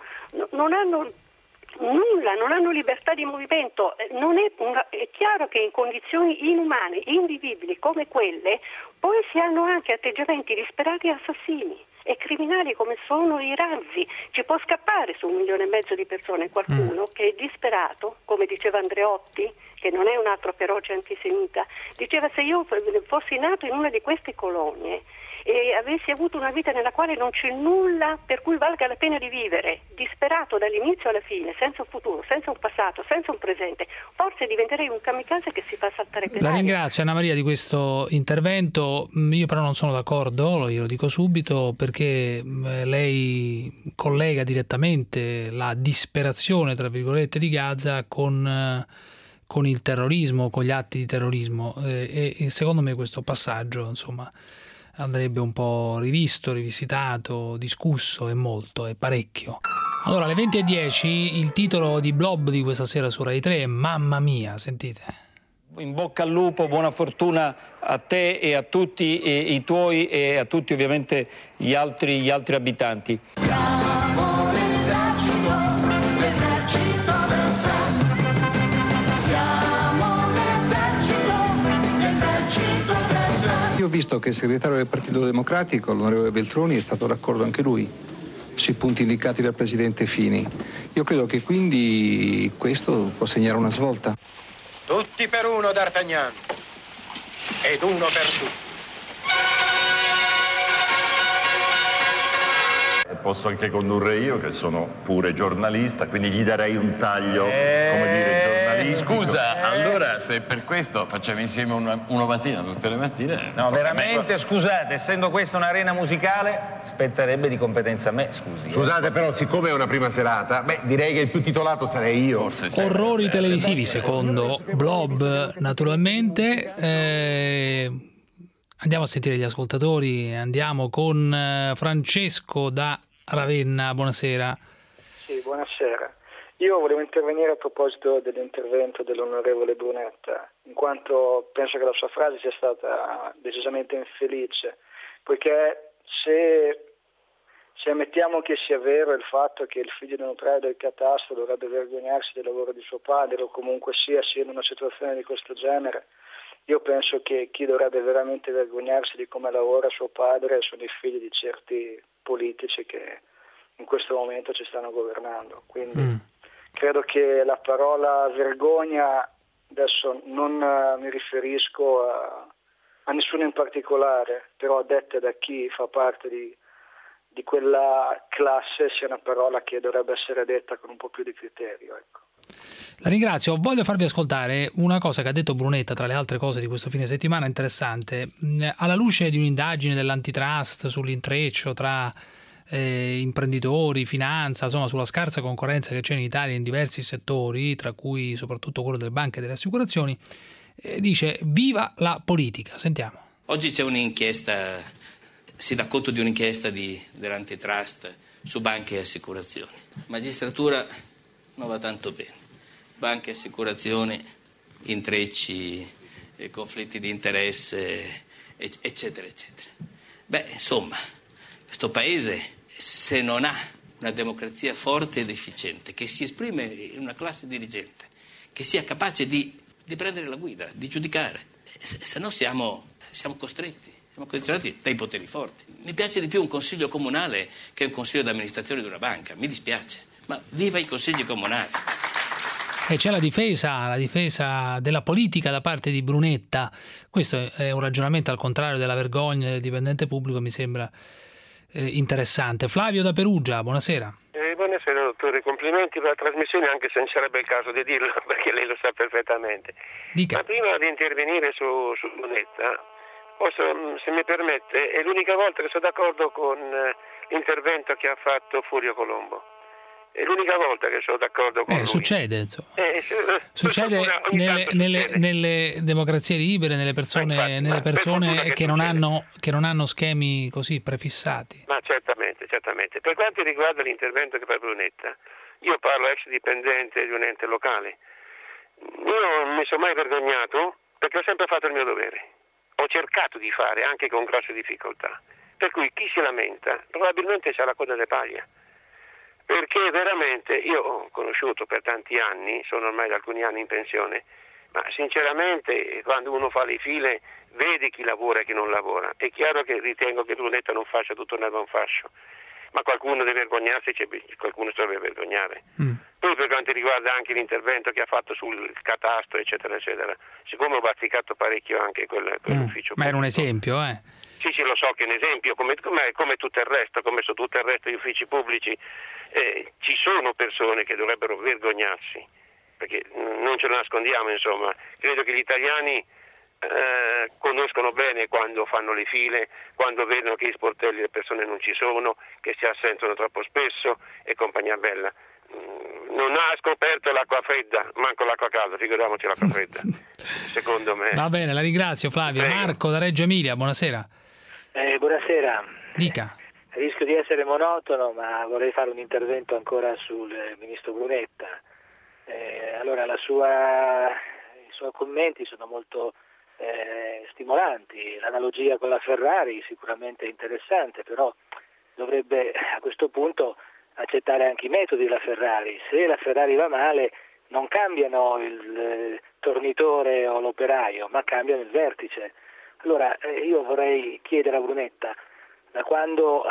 nulla, non hanno libertà di movimento. È chiaro che in condizioni inumane, invivibili come quelle, poi si hanno anche atteggiamenti disperati e assassini e criminali come sono i razzi. Ci può scappare su 1,5 milioni di persone qualcuno che è disperato, come diceva Andreotti, che non è un altro feroce antisemita, diceva: se io fossi nato in una di queste colonie e avessi avuto una vita nella quale non c'è nulla per cui valga la pena di vivere, disperato dall'inizio alla fine, senza un futuro, senza un passato, senza un presente, forse diventerei un kamikaze che si fa saltare per l'aria. La ringrazio Anna Maria di questo intervento. Io però non sono d'accordo, io lo dico subito, perché lei collega direttamente la disperazione, tra virgolette, di Gaza con il terrorismo, con gli atti di terrorismo, e secondo me questo passaggio, insomma, andrebbe un po' rivisto, rivisitato, discusso, e molto, e parecchio. Allora, alle 20:10 il titolo di Blob di questa sera su Rai 3 è Mamma mia, sentite. In bocca al lupo, buona fortuna a te e a tutti i tuoi e a tutti ovviamente gli altri abitanti. Siamo l'esercito del San. Siamo l'esercito del San. Io ho visto che il segretario del Partito Democratico, l'onorevole Veltroni, è stato d'accordo anche lui sui punti indicati dal presidente Fini. Io credo che quindi questo può segnare una svolta. Tutti per uno, D'Artagnan, ed uno per tutti. Posso anche condurre io, che sono pure giornalista, quindi gli darei un taglio, come dire, giornalistico. Scusa, allora se per questo facciamo insieme una mattina, tutte le mattine... No, veramente, scusate, essendo questa un'arena musicale, spetterebbe di competenza a me, scusi. Scusate, però, siccome è una prima serata, direi che il più titolato sarei io. Orrori televisivi, secondo Blob, naturalmente. Andiamo a sentire gli ascoltatori, andiamo con Francesco da Ravenna, buonasera. Sì, buonasera. Io volevo intervenire a proposito dell'intervento dell'onorevole Brunetta, in quanto penso che la sua frase sia stata decisamente infelice, poiché se ammettiamo che sia vero il fatto che il figlio di notaio del catasto dovrebbe vergognarsi del lavoro di suo padre, o comunque sia in una situazione di questo genere, io penso che chi dovrebbe veramente vergognarsi di come lavora suo padre sono i figli di certi politici che in questo momento ci stanno governando. Quindi credo che la parola vergogna, adesso non mi riferisco a nessuno in particolare, però detta da chi fa parte di quella classe, sia una parola che dovrebbe essere detta con un po' più di criterio, ecco. La ringrazio. Voglio farvi ascoltare una cosa che ha detto Brunetta, tra le altre cose di questo fine settimana, interessante. Alla luce di un'indagine dell'antitrust sull'intreccio tra imprenditori, finanza, insomma, sulla scarsa concorrenza che c'è in Italia in diversi settori, tra cui soprattutto quello delle banche e delle assicurazioni, dice: viva la politica. Sentiamo. Oggi c'è un'inchiesta, si dà conto di un'inchiesta dell'antitrust su banche e assicurazioni. Magistratura non va tanto bene. Banche e assicurazioni intrecci, conflitti di interesse, eccetera, eccetera. Beh, insomma, questo paese, se non ha una democrazia forte ed efficiente, che si esprime in una classe dirigente, che sia capace di prendere la guida, di giudicare, se no siamo costretti. Siamo condizionati dai poteri forti. Mi piace di più un consiglio comunale che un consiglio d'amministrazione di una banca, mi dispiace, ma viva i consigli comunali. E c'è la difesa della politica da parte di Brunetta. Questo è un ragionamento al contrario della vergogna del dipendente pubblico, mi sembra interessante. Flavio da Perugia, buonasera. Buonasera dottore, complimenti per la trasmissione, anche se non sarebbe il caso di dirlo perché lei lo sa perfettamente. Dica. Ma prima di intervenire su Brunetta, se mi permette, è l'unica volta che sono d'accordo con l'intervento che ha fatto Furio Colombo. È l'unica volta che sono d'accordo con lui. Succede, insomma. Succede nelle democrazie libere, nelle persone che non hanno schemi così prefissati. Ma certamente. Per quanto riguarda l'intervento che fa Brunetta, io parlo ex dipendente di un ente locale. Io non mi sono mai vergognato perché ho sempre fatto il mio dovere. Ho cercato di fare anche con grosse difficoltà, per cui chi si lamenta probabilmente c'ha la coda di paglia, perché veramente io ho conosciuto per tanti anni, sono ormai da alcuni anni in pensione, ma sinceramente quando uno fa le file vede chi lavora e chi non lavora. È chiaro che ritengo che Brunetta non faccia tutto nel buon fascio, ma qualcuno deve vergognarsi, qualcuno si deve vergognare. Poi per quanto riguarda anche l'intervento che ha fatto sul catasto, eccetera, eccetera, siccome ho bazzicato parecchio anche quell'ufficio. Ma era un esempio, Sì, lo so che è un esempio, come tutto il resto, come su tutto il resto degli uffici pubblici, ci sono persone che dovrebbero vergognarsi, perché non ce lo nascondiamo, insomma. Credo che gli italiani conoscono bene quando fanno le file, quando vedono che gli sportelli le persone non ci sono, che si assentono troppo spesso e compagnia bella. Non ha scoperto l'acqua fredda, manco l'acqua calda, figuriamoci l'acqua fredda, secondo me. Va bene, la ringrazio Flavio. Prego. Marco da Reggio Emilia, buonasera. Buonasera. Dica. Rischio di essere monotono, ma vorrei fare un intervento ancora sul ministro Brunetta. Allora, i suoi commenti sono molto stimolanti. L'analogia con la Ferrari sicuramente è interessante, però dovrebbe a questo punto accettare anche i metodi della Ferrari. Se la Ferrari va male non cambiano il tornitore o l'operaio, ma cambiano il vertice. Allora io vorrei chiedere a Brunetta, da quando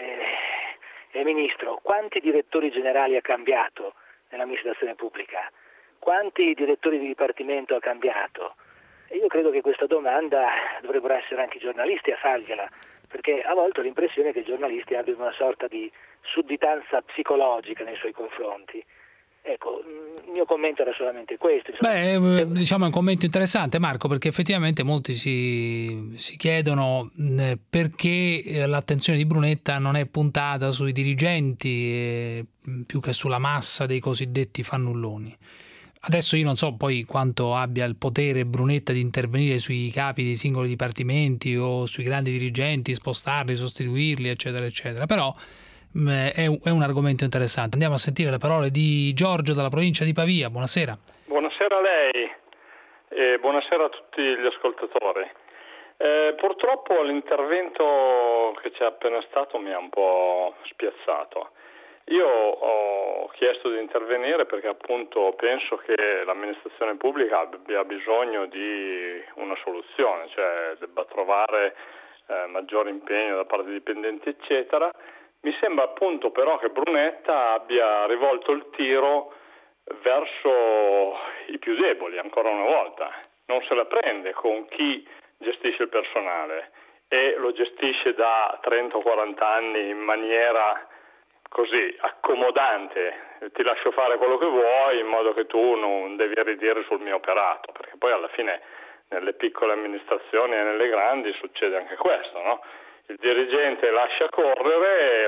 è ministro, quanti direttori generali ha cambiato nell'amministrazione pubblica? Quanti direttori di dipartimento ha cambiato? E io credo che questa domanda dovrebbero essere anche i giornalisti a fargliela, perché a volte ho l'impressione che i giornalisti abbiano una sorta di sudditanza psicologica nei suoi confronti. Ecco, il mio commento era solamente questo. Diciamo è un commento interessante, Marco, perché effettivamente molti si chiedono perché l'attenzione di Brunetta non è puntata sui dirigenti più che sulla massa dei cosiddetti fannulloni. Adesso io non so poi quanto abbia il potere Brunetta di intervenire sui capi dei singoli dipartimenti o sui grandi dirigenti, spostarli, sostituirli, eccetera, eccetera, però è un argomento interessante. Andiamo a sentire le parole di Giorgio dalla provincia di Pavia. Buonasera. Buonasera a lei e buonasera a tutti gli ascoltatori. Purtroppo l'intervento che c'è appena stato mi ha un po' spiazzato. Io ho chiesto di intervenire perché appunto penso che l'amministrazione pubblica abbia bisogno di una soluzione, cioè debba trovare maggiore impegno da parte dei dipendenti, eccetera. Mi sembra appunto però che Brunetta abbia rivolto il tiro verso i più deboli, ancora una volta. Non se la prende con chi gestisce il personale e lo gestisce da 30 o 40 anni in maniera così accomodante, ti lascio fare quello che vuoi in modo che tu non devi ridire sul mio operato, perché poi alla fine nelle piccole amministrazioni e nelle grandi succede anche questo, no? Il dirigente lascia correre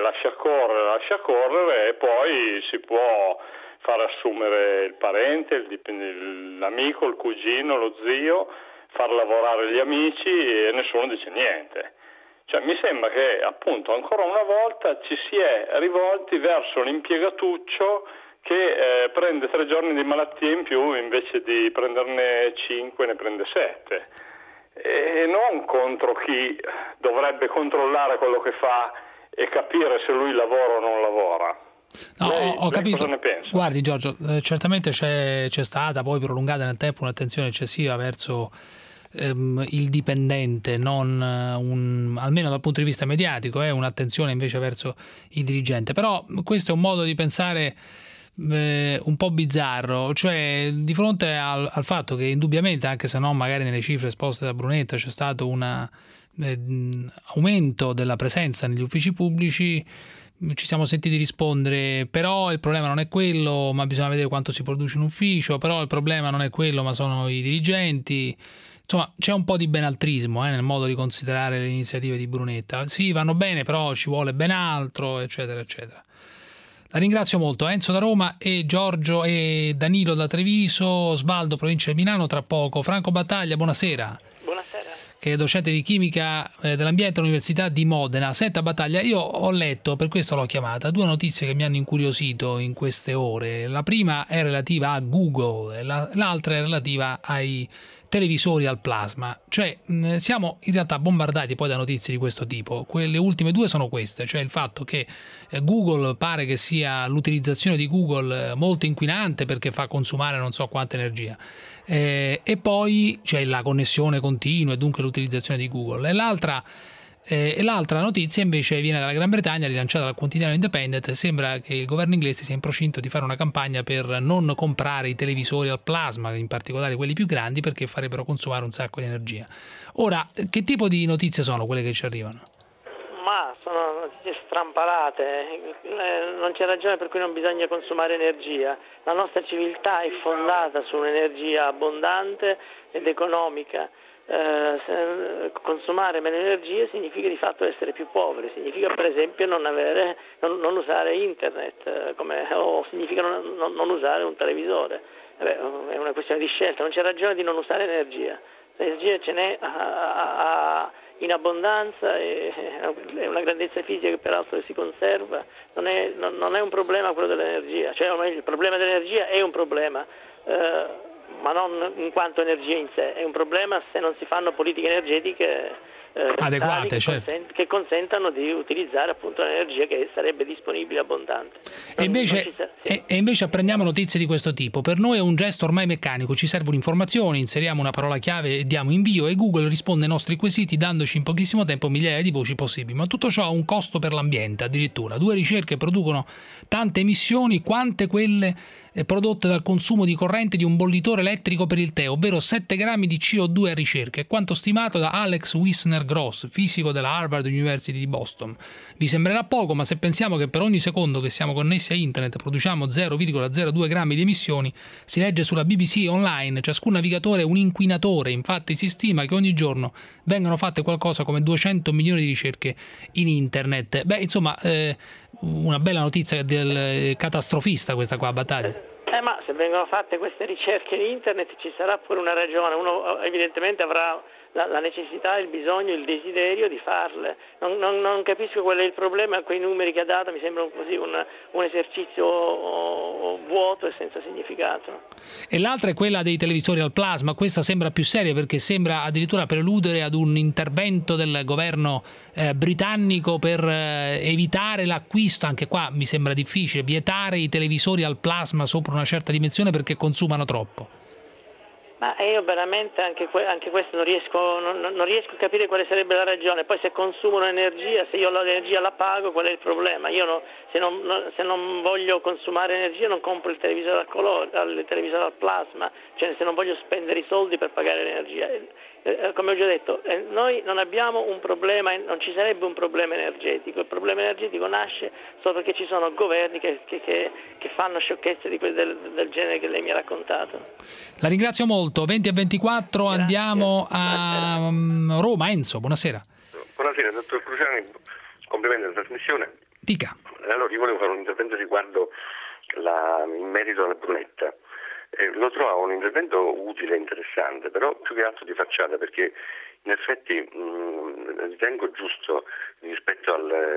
e poi si può far assumere il parente, l'amico, il cugino, lo zio, far lavorare gli amici e nessuno dice niente. Cioè, mi sembra che appunto ancora una volta ci si è rivolti verso l'impiegatuccio che prende 3 giorni di malattia in più invece di prenderne 5 ne prende 7, e non contro chi dovrebbe controllare quello che fa e capire se lui lavora o non lavora. No, ho capito. Cosa ne pensa? Guardi Giorgio, certamente c'è stata poi prolungata nel tempo un'attenzione eccessiva verso il dipendente, non almeno dal punto di vista mediatico, un'attenzione invece verso il dirigente. Però questo è un modo di pensare un po' bizzarro, cioè di fronte al fatto che indubbiamente, anche se non magari nelle cifre esposte da Brunetta, c'è stato un aumento della presenza negli uffici pubblici, ci siamo sentiti rispondere: però il problema non è quello, ma bisogna vedere quanto si produce in ufficio, però il problema non è quello, ma sono i dirigenti. Insomma, c'è un po' di benaltrismo nel modo di considerare le iniziative di Brunetta. Sì, vanno bene, però ci vuole ben altro, eccetera, eccetera. La ringrazio molto. Enzo da Roma e Giorgio e Danilo da Treviso, Osvaldo, provincia di Milano, tra poco. Franco Battaglia, buonasera. Buonasera. Che è docente di chimica dell'ambiente all'Università di Modena. Senta Battaglia, io ho letto, per questo l'ho chiamata, 2 notizie che mi hanno incuriosito in queste ore. La prima è relativa a Google e l'altra è relativa ai televisori al plasma. Cioè siamo in realtà bombardati poi da notizie di questo tipo. Quelle ultime 2 sono queste, cioè il fatto che Google pare che sia l'utilizzazione di Google molto inquinante perché fa consumare non so quanta energia, e poi c'è la connessione continua e dunque l'utilizzazione di Google. E l'altra notizia invece viene dalla Gran Bretagna, rilanciata dal quotidiano Independent. Sembra che il governo inglese sia in procinto di fare una campagna per non comprare i televisori al plasma, in particolare quelli più grandi, perché farebbero consumare un sacco di energia. Ora, che tipo di notizie sono quelle che ci arrivano? Ma sono notizie strampalate, non c'è ragione per cui non bisogna consumare energia. La nostra civiltà è fondata su un'energia abbondante ed economica. Consumare meno energia significa di fatto essere più poveri, significa per esempio non usare internet, o significa non usare un televisore. È una questione di scelta, non c'è ragione di non usare energia. L'energia ce n'è in abbondanza, è una grandezza fisica che peraltro si conserva, non è un problema quello dell'energia, cioè il problema dell'energia è un problema, ma non in quanto energia in sé, è un problema se non si fanno politiche energetiche adeguate, che consentano di utilizzare appunto l'energia che sarebbe disponibile abbondante. E invece apprendiamo notizie di questo tipo. Per noi è un gesto ormai meccanico, ci servono informazioni, inseriamo una parola chiave e diamo invio e Google risponde ai nostri quesiti dandoci in pochissimo tempo migliaia di voci possibili. Ma tutto ciò ha un costo per l'ambiente, addirittura 2 ricerche producono tante emissioni quante quelle prodotte dal consumo di corrente di un bollitore elettrico per il tè, ovvero 7 grammi di CO2 a ricerca, è quanto stimato da Alex Wisner-Gross, fisico della Harvard University di Boston. Vi sembrerà poco, ma se pensiamo che per ogni secondo che siamo connessi a internet produciamo 0,02 grammi di emissioni, si legge sulla BBC Online, ciascun navigatore è un inquinatore. Infatti si stima che ogni giorno vengano fatte qualcosa come 200 milioni di ricerche in internet. Beh, insomma, una bella notizia del catastrofista questa qua, Battaglia. Ma se vengono fatte queste ricerche in internet ci sarà pure una ragione, uno evidentemente avrà la necessità, il bisogno, il desiderio di farle. Non capisco qual è il problema, quei numeri che ha dato mi sembrano così un esercizio vuoto e senza significato. E l'altra è quella dei televisori al plasma. Questa sembra più seria perché sembra addirittura preludere ad un intervento del governo britannico per evitare l'acquisto, anche qua mi sembra difficile, vietare i televisori al plasma sopra una certa dimensione perché consumano troppo. Ma io veramente anche questo non riesco a capire quale sarebbe la ragione. Poi se consumano energia, se io l'energia la pago, qual è il problema? Io se non voglio consumare energia non compro il televisore il televisore al plasma, cioè se non voglio spendere i soldi per pagare l'energia. Come ho già detto, noi non abbiamo un problema, non ci sarebbe un problema energetico. Il problema energetico nasce solo perché ci sono governi che fanno sciocchezze del genere che lei mi ha raccontato. La ringrazio molto. 20:24 andiamo a Roma. Enzo, buonasera. Buonasera, dottor Cruciani, complimenti alla trasmissione. Dica. Allora, io volevo fare un intervento riguardo in merito alla Brunetta. Lo trovo un intervento utile e interessante, però più che altro di facciata, perché In effetti ritengo giusto rispetto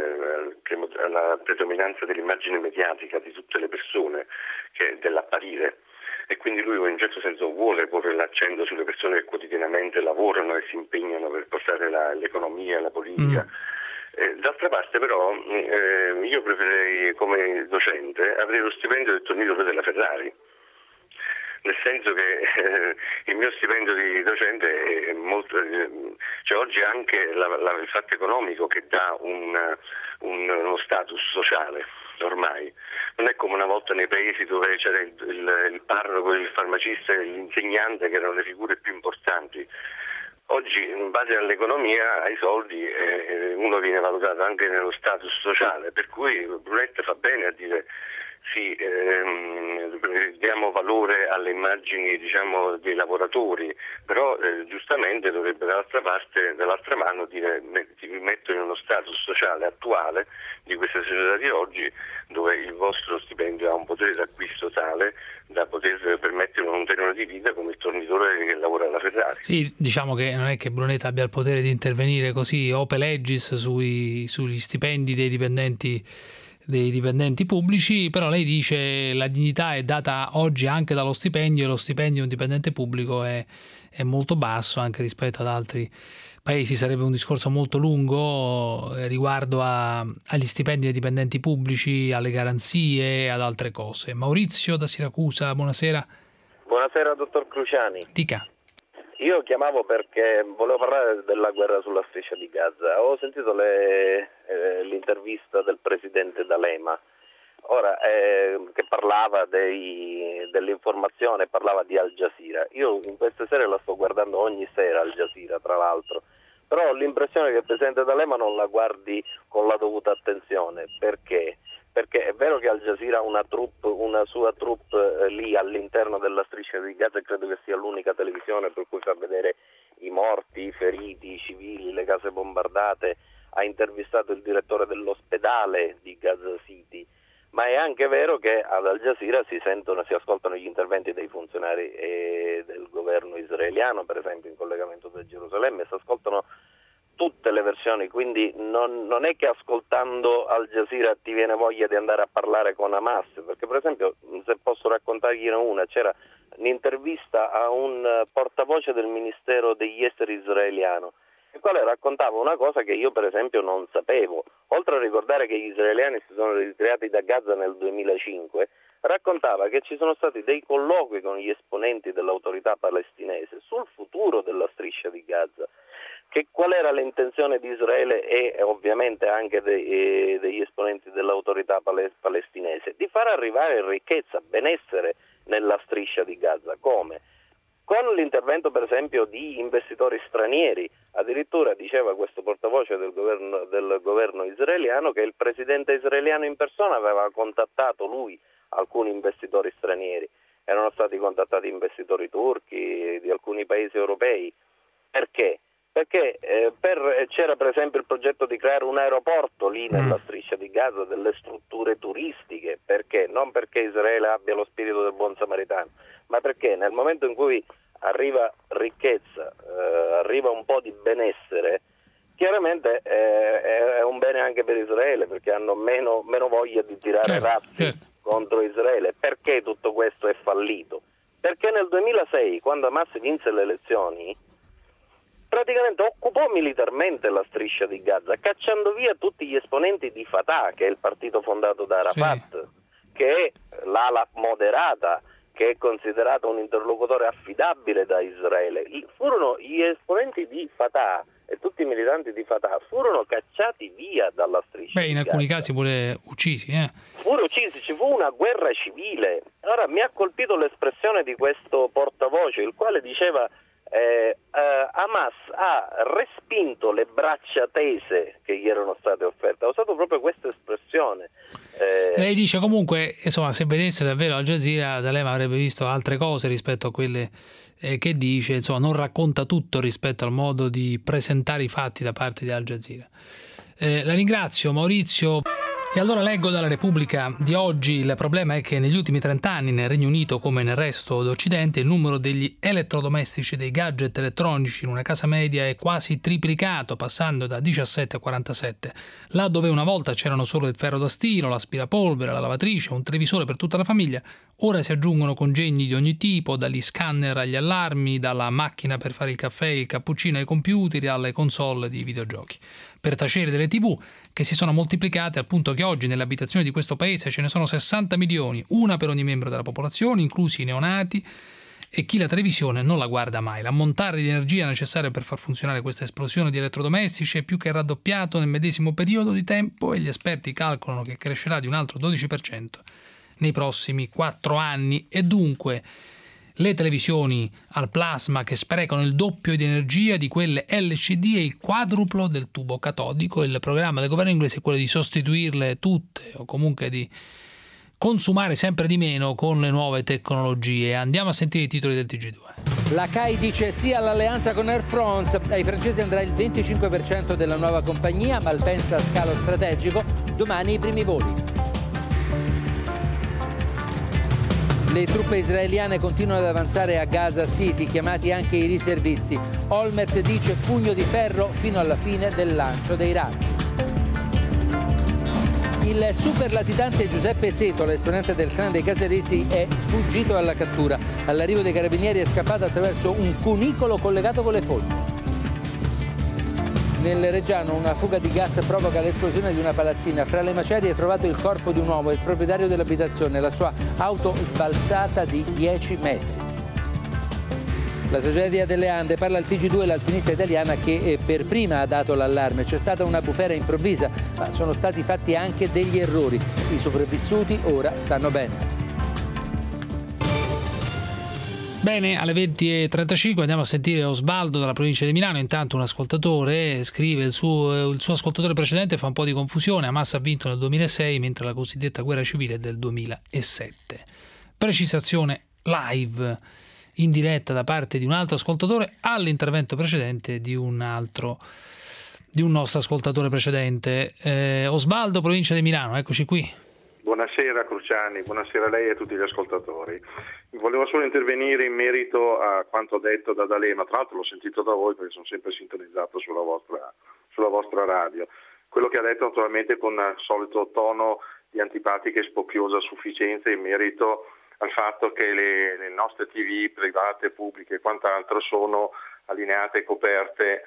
alla predominanza dell'immagine mediatica di tutte le persone, che dell'apparire, e quindi lui in un certo senso vuole porre l'accento sulle persone che quotidianamente lavorano e si impegnano per portare l'economia, la politica. D'altra parte però io preferirei, come docente, avere lo stipendio del tornitore della Ferrari, nel senso che il mio stipendio di docente è molto, cioè oggi anche il fatto economico che dà uno status sociale. Ormai non è come una volta nei paesi dove c'era il parroco, il farmacista e l'insegnante, che erano le figure più importanti. Oggi, in base all'economia, ai soldi, uno viene valutato anche nello status sociale, per cui Brunetta fa bene a dire sì, diamo valore alle immagini, diciamo, dei lavoratori, però giustamente dovrebbe dall'altra mano dire ti metto in uno status sociale attuale di questa società di oggi, dove il vostro stipendio ha un potere d'acquisto tale da poter permettere un tenore di vita come il tornitore che lavora alla Ferrari. Sì, diciamo che non è che Brunetta abbia il potere di intervenire così ope legis sugli stipendi dei dipendenti pubblici, però lei dice la dignità è data oggi anche dallo stipendio, e lo stipendio di un dipendente pubblico è molto basso anche rispetto ad altri paesi. Sarebbe un discorso molto lungo riguardo agli stipendi dei dipendenti pubblici, alle garanzie, ad altre cose. Maurizio da Siracusa, buonasera. Buonasera dottor Cruciani. Dica. Io chiamavo perché volevo parlare della guerra sulla striscia di Gaza. Ho sentito l'intervista del presidente D'Alema, ora che parlava dell'informazione, parlava di Al Jazeera. Io in queste sere la sto guardando ogni sera, Al Jazeera tra l'altro, però ho l'impressione che il presidente D'Alema non la guardi con la dovuta attenzione. Perché? Perché è vero che Al Jazeera ha una sua troupe lì all'interno della striscia di Gaza, e credo che sia l'unica televisione per cui fa vedere i morti, i feriti, i civili, le case bombardate. Ha intervistato il direttore dell'ospedale di Gaza City, ma è anche vero che ad Al Jazeera si ascoltano gli interventi dei funzionari del governo israeliano, per esempio in collegamento da Gerusalemme, si ascoltano tutte le versioni, quindi non è che ascoltando Al Jazeera ti viene voglia di andare a parlare con Hamas, perché per esempio, se posso raccontargliene una, c'era un'intervista a un portavoce del Ministero degli Esteri israeliano, il quale raccontava una cosa che io per esempio non sapevo. Oltre a ricordare che gli israeliani si sono ritirati da Gaza nel 2005, raccontava che ci sono stati dei colloqui con gli esponenti dell'autorità palestinese sul futuro della striscia di Gaza, che qual era l'intenzione di Israele e ovviamente anche degli esponenti dell'autorità palestinese, di far arrivare ricchezza, benessere nella striscia di Gaza. Come? Con l'intervento per esempio di investitori stranieri. Addirittura diceva questo portavoce del governo israeliano che il presidente israeliano in persona aveva contattato lui alcuni investitori stranieri. Erano stati contattati investitori turchi di alcuni paesi europei. Perché? Perché c'era per esempio il progetto di creare un aeroporto lì nella striscia di Gaza, delle strutture turistiche. Perché? Non perché Israele abbia lo spirito del buon samaritano, ma perché nel momento in cui arriva ricchezza, arriva un po' di benessere, chiaramente è un bene anche per Israele, perché hanno meno voglia di tirare razzi contro Israele. Perché tutto questo è fallito? Perché nel 2006, quando Hamas vinse le elezioni, praticamente occupò militarmente la striscia di Gaza, cacciando via tutti gli esponenti di Fatah, che è il partito fondato da Arafat, che è l'ala moderata, che è considerato un interlocutore affidabile da Israele. Furono gli esponenti di Fatah e tutti i militanti di Fatah furono cacciati via dalla striscia. In alcuni casi pure uccisi. Furono uccisi, ci fu una guerra civile. Ora mi ha colpito l'espressione di questo portavoce, il quale diceva Hamas ha respinto le braccia tese che gli erano state offerte. Ha usato proprio questa espressione. Lei dice comunque, insomma, se vedesse davvero Al Jazeera, D'Alema avrebbe visto altre cose rispetto a quelle che dice, insomma, non racconta tutto rispetto al modo di presentare i fatti da parte di Al Jazeera. La ringrazio, Maurizio. E allora leggo dalla Repubblica di oggi: il problema è che negli ultimi 30 anni nel Regno Unito, come nel resto d'Occidente, il numero degli elettrodomestici, dei gadget elettronici in una casa media è quasi triplicato, passando da 17 a 47. Là dove una volta c'erano solo il ferro da stiro, l'aspirapolvere, la lavatrice, un televisore per tutta la famiglia, ora si aggiungono congegni di ogni tipo, dagli scanner agli allarmi, dalla macchina per fare il caffè, il cappuccino ai computer, alle console di videogiochi. Per tacere delle TV che si sono moltiplicate al punto che oggi nelle abitazioni di questo paese ce ne sono 60 milioni, una per ogni membro della popolazione, inclusi i neonati e chi la televisione non la guarda mai. L'ammontare di energia necessario per far funzionare questa esplosione di elettrodomestici è più che raddoppiato nel medesimo periodo di tempo e gli esperti calcolano che crescerà di un altro 12% nei prossimi 4 anni e dunque le televisioni al plasma che sprecano il doppio di energia di quelle LCD e il quadruplo del tubo catodico. Il programma del governo inglese è quello di sostituirle tutte o comunque di consumare sempre di meno con le nuove tecnologie. Andiamo a sentire i titoli del TG2. La CAI dice sì all'alleanza con Air France. Ai francesi andrà il 25% della nuova compagnia, Malpensa scalo strategico. Domani i primi voli. Le truppe israeliane continuano ad avanzare a Gaza City, chiamati anche i riservisti. Olmert dice pugno di ferro fino alla fine del lancio dei razzi. Il super latitante Giuseppe Setola, esponente del clan dei Caseretti, è sfuggito alla cattura. All'arrivo dei carabinieri è scappato attraverso un cunicolo collegato con le fogne. Nel Reggiano una fuga di gas provoca l'esplosione di una palazzina. Fra le macerie è trovato il corpo di un uomo, il proprietario dell'abitazione, la sua auto sbalzata di 10 metri. La tragedia delle Ande, parla il TG2, l'alpinista italiana che per prima ha dato l'allarme. C'è stata una bufera improvvisa, ma sono stati fatti anche degli errori. I sopravvissuti ora stanno bene. Bene, alle 20.35 andiamo a sentire Osvaldo dalla provincia di Milano. Intanto un ascoltatore scrive il suo ascoltatore precedente fa un po' di confusione. Hamas ha vinto nel 2006 mentre la cosiddetta guerra civile è del 2007. Precisazione live in diretta da parte di un altro ascoltatore all'intervento precedente di un nostro ascoltatore precedente. Osvaldo, provincia di Milano, eccoci qui. Buonasera Cruciani, buonasera a lei e a tutti gli ascoltatori. Volevo solo intervenire in merito a quanto detto da D'Alema, tra l'altro l'ho sentito da voi perché sono sempre sintonizzato sulla vostra radio. Quello che ha detto naturalmente con il solito tono di antipatica e spocchiosa sufficienza in merito al fatto che le nostre TV private, pubbliche e quant'altro sono allineate e coperte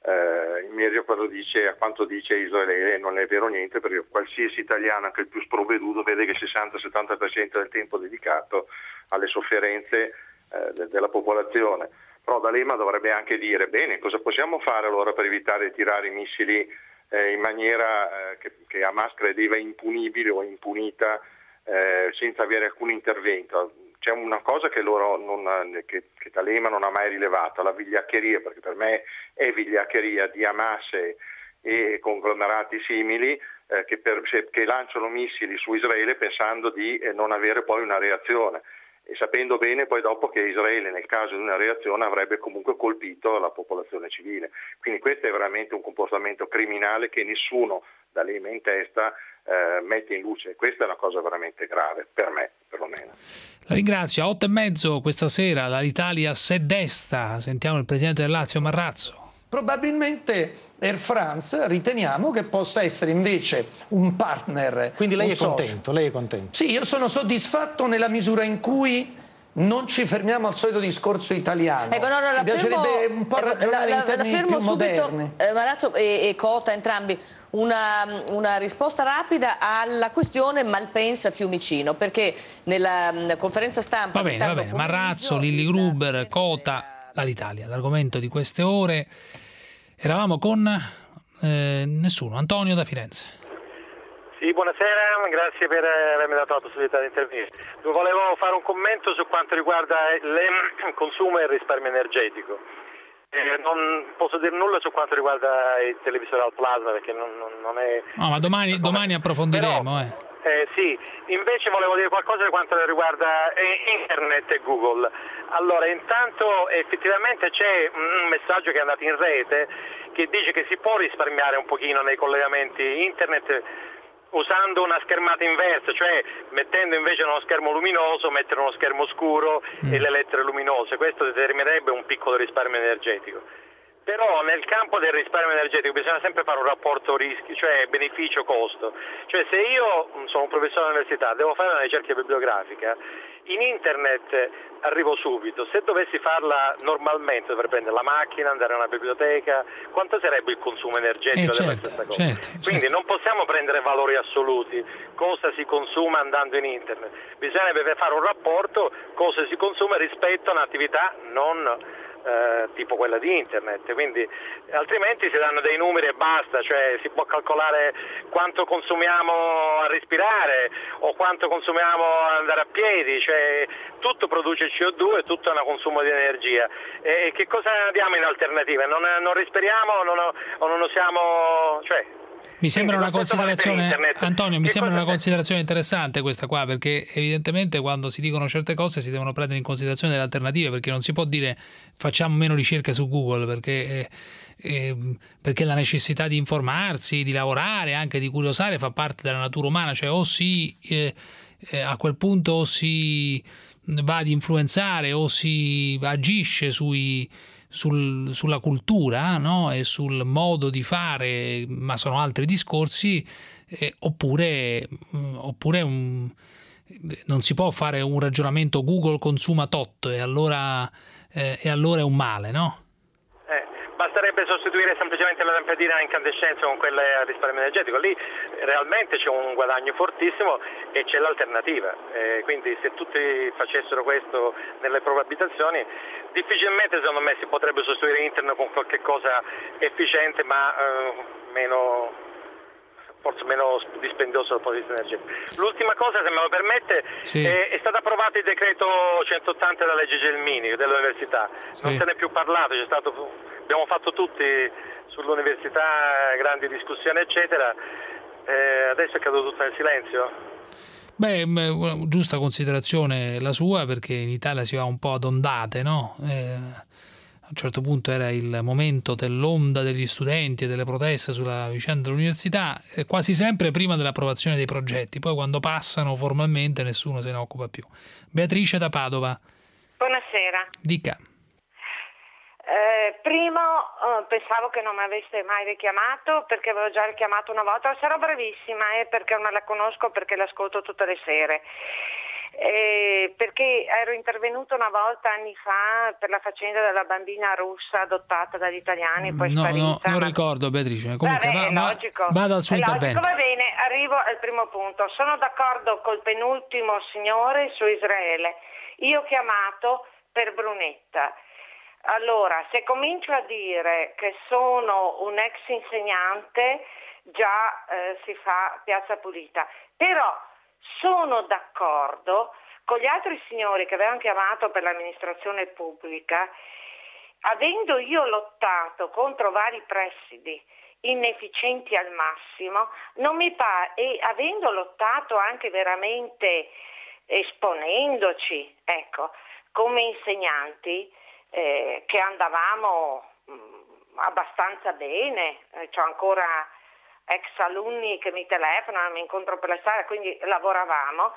in merito a quanto dice Israele. Non è vero niente, perché qualsiasi italiano, anche il più sprovveduto, vede che il 60-70% del tempo dedicato alle sofferenze della popolazione. Però D'Alema dovrebbe anche dire, bene, cosa possiamo fare allora per evitare di tirare i missili in maniera che Hamas credeva impunibile o impunita senza avere alcun intervento. C'è una cosa che che D'Alema non ha mai rilevato, la vigliaccheria, perché per me è vigliaccheria di Hamas e conglomerati simili che lanciano missili su Israele pensando di non avere poi una reazione e sapendo bene poi dopo che Israele nel caso di una reazione avrebbe comunque colpito la popolazione civile. Quindi questo è veramente un comportamento criminale che nessuno D'Alema in testa mette in luce. Questa è una cosa veramente grave, per me perlomeno. La ringrazio. A 8:30 questa sera l'Italia se desta. Sentiamo il presidente del Lazio Marrazzo. Probabilmente Air France riteniamo che possa essere invece un partner. Quindi lei è contento? Lei è contento? Sì, io sono soddisfatto nella misura in cui non ci fermiamo al solito discorso italiano. Ecco, mi piacerebbe un po' ragionare in termini più moderni. Marazzo e Cota, entrambi, una risposta rapida alla questione Malpensa-Fiumicino, perché nella conferenza stampa... Va bene, Marrazzo, Lilli Gruber, Cota, dall'Italia. L'argomento di queste ore eravamo con nessuno. Antonio da Firenze. Sì, buonasera, grazie per avermi dato la possibilità di intervenire. Volevo fare un commento su quanto riguarda il consumo e il risparmio energetico. Non posso dire nulla su quanto riguarda il televisore al plasma perché non è... No, ma domani approfondiremo. Sì, invece volevo dire qualcosa di quanto riguarda internet e Google. Allora, intanto effettivamente c'è un messaggio che è andato in rete che dice che si può risparmiare un pochino nei collegamenti internet usando una schermata inversa, cioè mettendo invece uno schermo luminoso, mettere uno schermo scuro e le lettere luminose. Questo determinerebbe un piccolo risparmio energetico. Però nel campo del risparmio energetico bisogna sempre fare un rapporto rischi, cioè beneficio-costo. Cioè se io sono un professore all'università, devo fare una ricerca bibliografica, in internet arrivo subito. Se dovessi farla normalmente dovrei prendere la macchina, andare a una biblioteca. Quanto sarebbe il consumo energetico della stessa cosa? Quindi non possiamo prendere valori assoluti, cosa si consuma andando in internet. Bisognerebbe fare un rapporto cosa si consuma rispetto a un'attività non tipo quella di internet, quindi altrimenti si danno dei numeri e basta, cioè si può calcolare quanto consumiamo a respirare o quanto consumiamo ad andare a piedi, cioè tutto produce CO2 e tutto è un consumo di energia. E che cosa diamo in alternativa? Non respiriamo o non usiamo, cioè. Mi sembra una considerazione, Antonio, mi sembra una considerazione interessante questa qua, perché evidentemente quando si dicono certe cose si devono prendere in considerazione delle alternative, perché non si può dire facciamo meno ricerche su Google, perché la necessità di informarsi, di lavorare, anche di curiosare fa parte della natura umana, cioè o a quel punto o si va ad influenzare o si agisce sulla cultura, no? E sul modo di fare, ma sono altri discorsi, oppure non si può fare un ragionamento Google consuma tot e allora è un male, no? Basterebbe sostituire semplicemente la lampadina a incandescenza con quella a risparmio energetico, lì realmente c'è un guadagno fortissimo e c'è l'alternativa, quindi se tutti facessero questo nelle proprie abitazioni difficilmente secondo me si potrebbe sostituire internet con qualche cosa efficiente ma forse meno dispendioso dal punto di vista energetico. L'ultima cosa, se me lo permette, sì. È stato approvato il decreto 180 della legge Gelmini dell'università, sì. Non se ne è più parlato, abbiamo fatto tutti sull'università grandi discussioni eccetera, adesso è caduto tutto nel silenzio. Beh, giusta considerazione la sua, perché in Italia si va un po' ad ondate, no? A un certo punto era il momento dell'onda degli studenti e delle proteste sulla vicenda dell'università, quasi sempre prima dell'approvazione dei progetti, poi quando passano formalmente nessuno se ne occupa più. Beatrice da Padova. Buonasera. Dica. Primo, pensavo che non mi aveste mai richiamato perché avevo già richiamato una volta, sarò bravissima perché non la conosco, perché l'ascolto tutte le sere. Perché ero intervenuta una volta anni fa per la faccenda della bambina russa adottata dagli italiani, poi sparita. No, non ricordo, Beatrice. Comunque logico. Vada al suo intervento. Va bene, arrivo al primo punto. Sono d'accordo col penultimo signore su Israele. Io ho chiamato per Brunetta. Allora, se comincio a dire che sono un ex insegnante, già si fa piazza pulita. Però sono d'accordo con gli altri signori che avevano chiamato per l'amministrazione pubblica, avendo io lottato contro vari presidi inefficienti al massimo, non mi pare, e avendo lottato anche veramente esponendoci, ecco, come insegnanti, che andavamo abbastanza bene, c'ho ancora ex alunni che mi telefonano, mi incontro per la strada, quindi lavoravamo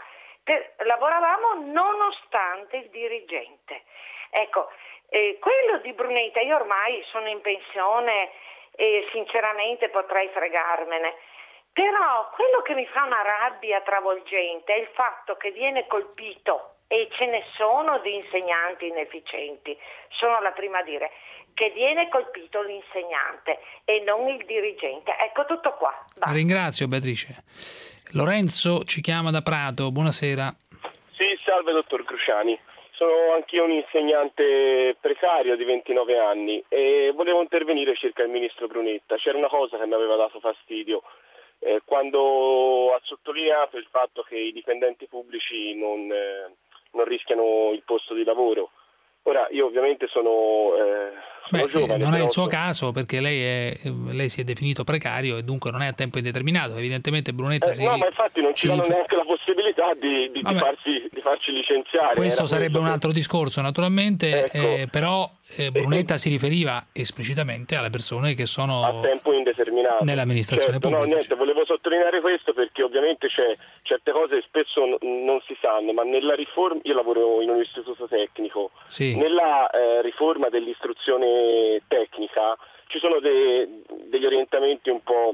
nonostante il dirigente. Ecco, quello di Brunetta, io ormai sono in pensione e sinceramente potrei fregarmene, però quello che mi fa una rabbia travolgente è il fatto che viene colpito, e ce ne sono di insegnanti inefficienti, sono la prima a dire, che viene colpito l'insegnante e non il dirigente. Ecco, tutto qua. La ringrazio, Beatrice. Lorenzo ci chiama da Prato, buonasera. Sì, salve dottor Cruciani. Sono anch'io un insegnante precario di 29 anni e volevo intervenire circa il ministro Brunetta. C'era una cosa che mi aveva dato fastidio. Quando ha sottolineato il fatto che i dipendenti pubblici non rischiano il posto di lavoro. Ora, io ovviamente sono sono giovane. Non è il suo caso, perché lei si è definito precario e dunque non è a tempo indeterminato. Evidentemente Brunetta no, ma infatti non ci danno neanche la possibilità di farci licenziare. Questo sarebbe un altro discorso, naturalmente, ecco. Però Brunetta si riferiva esplicitamente alle persone che sono a tempo indeterminato nell'amministrazione pubblica. No, niente, volevo sottolineare questo perché ovviamente certe cose spesso non si sanno, ma nella riforma, io lavoro in un istituto tecnico, sì. Nella riforma dell'istruzione tecnica ci sono degli orientamenti un po'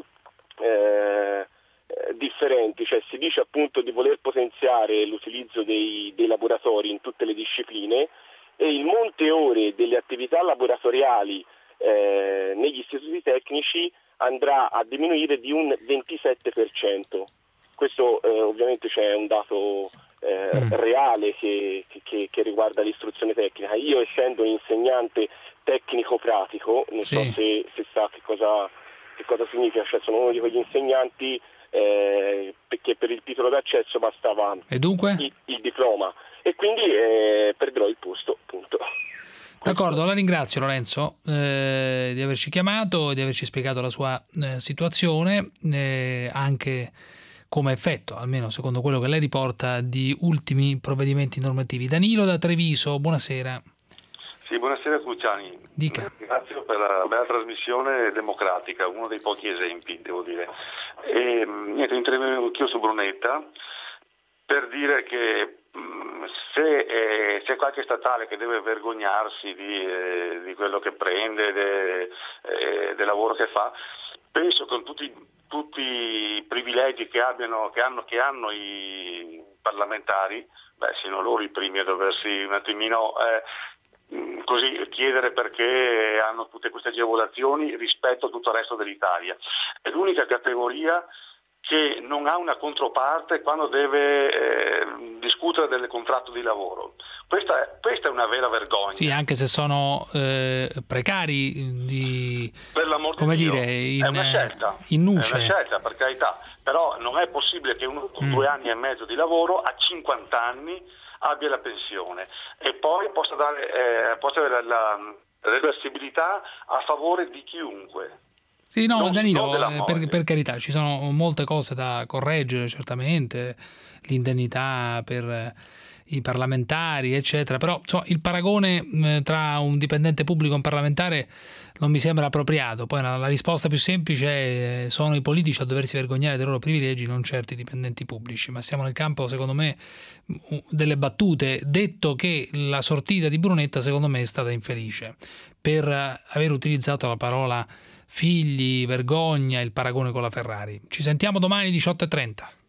differenti, cioè si dice appunto di voler potenziare l'utilizzo dei laboratori in tutte le discipline e il monte ore delle attività laboratoriali negli istituti tecnici andrà a diminuire di un 27%. Questo ovviamente c'è un dato reale che riguarda l'istruzione tecnica. Io, essendo insegnante tecnico-pratico, non so se sa che cosa significa, cioè sono uno di quegli insegnanti perché per il titolo d'accesso bastava e dunque? Il diploma e quindi perderò il posto, appunto. D'accordo, la ringrazio Lorenzo di averci chiamato e di averci spiegato la sua situazione, anche come effetto, almeno secondo quello che lei riporta, di ultimi provvedimenti normativi. Danilo da Treviso, buonasera. Sì, buonasera Cruciani. Dica. Grazie per la bella trasmissione democratica, uno dei pochi esempi, devo dire. E niente, intervengo anch'io su Brunetta per dire che se c'è qualche statale che deve vergognarsi di quello che prende, del lavoro che fa, penso con tutti i privilegi che hanno i parlamentari, siano loro i primi a doversi un attimino così chiedere perché hanno tutte queste agevolazioni rispetto a tutto il resto dell'Italia. È l'unica categoria che non ha una controparte quando deve discutere del contratto di lavoro. Questa è una vera vergogna. Sì, anche se sono precari per l'amor di come Dio, dire, è una scelta. in nuce. È una scelta, per carità, però non è possibile che uno con 2 anni e mezzo di lavoro a 50 anni abbia la pensione e poi possa avere la reversibilità a favore di chiunque. Sì, no, Danilo, per carità, ci sono molte cose da correggere, certamente, l'indennità per i parlamentari, eccetera, però il paragone tra un dipendente pubblico e un parlamentare non mi sembra appropriato. Poi la risposta più semplice è sono i politici a doversi vergognare dei loro privilegi, non certi dipendenti pubblici, ma siamo nel campo, secondo me, delle battute, detto che la sortita di Brunetta, secondo me, è stata infelice per aver utilizzato la parola figli, vergogna, il paragone con la Ferrari. Ci sentiamo domani 18:30.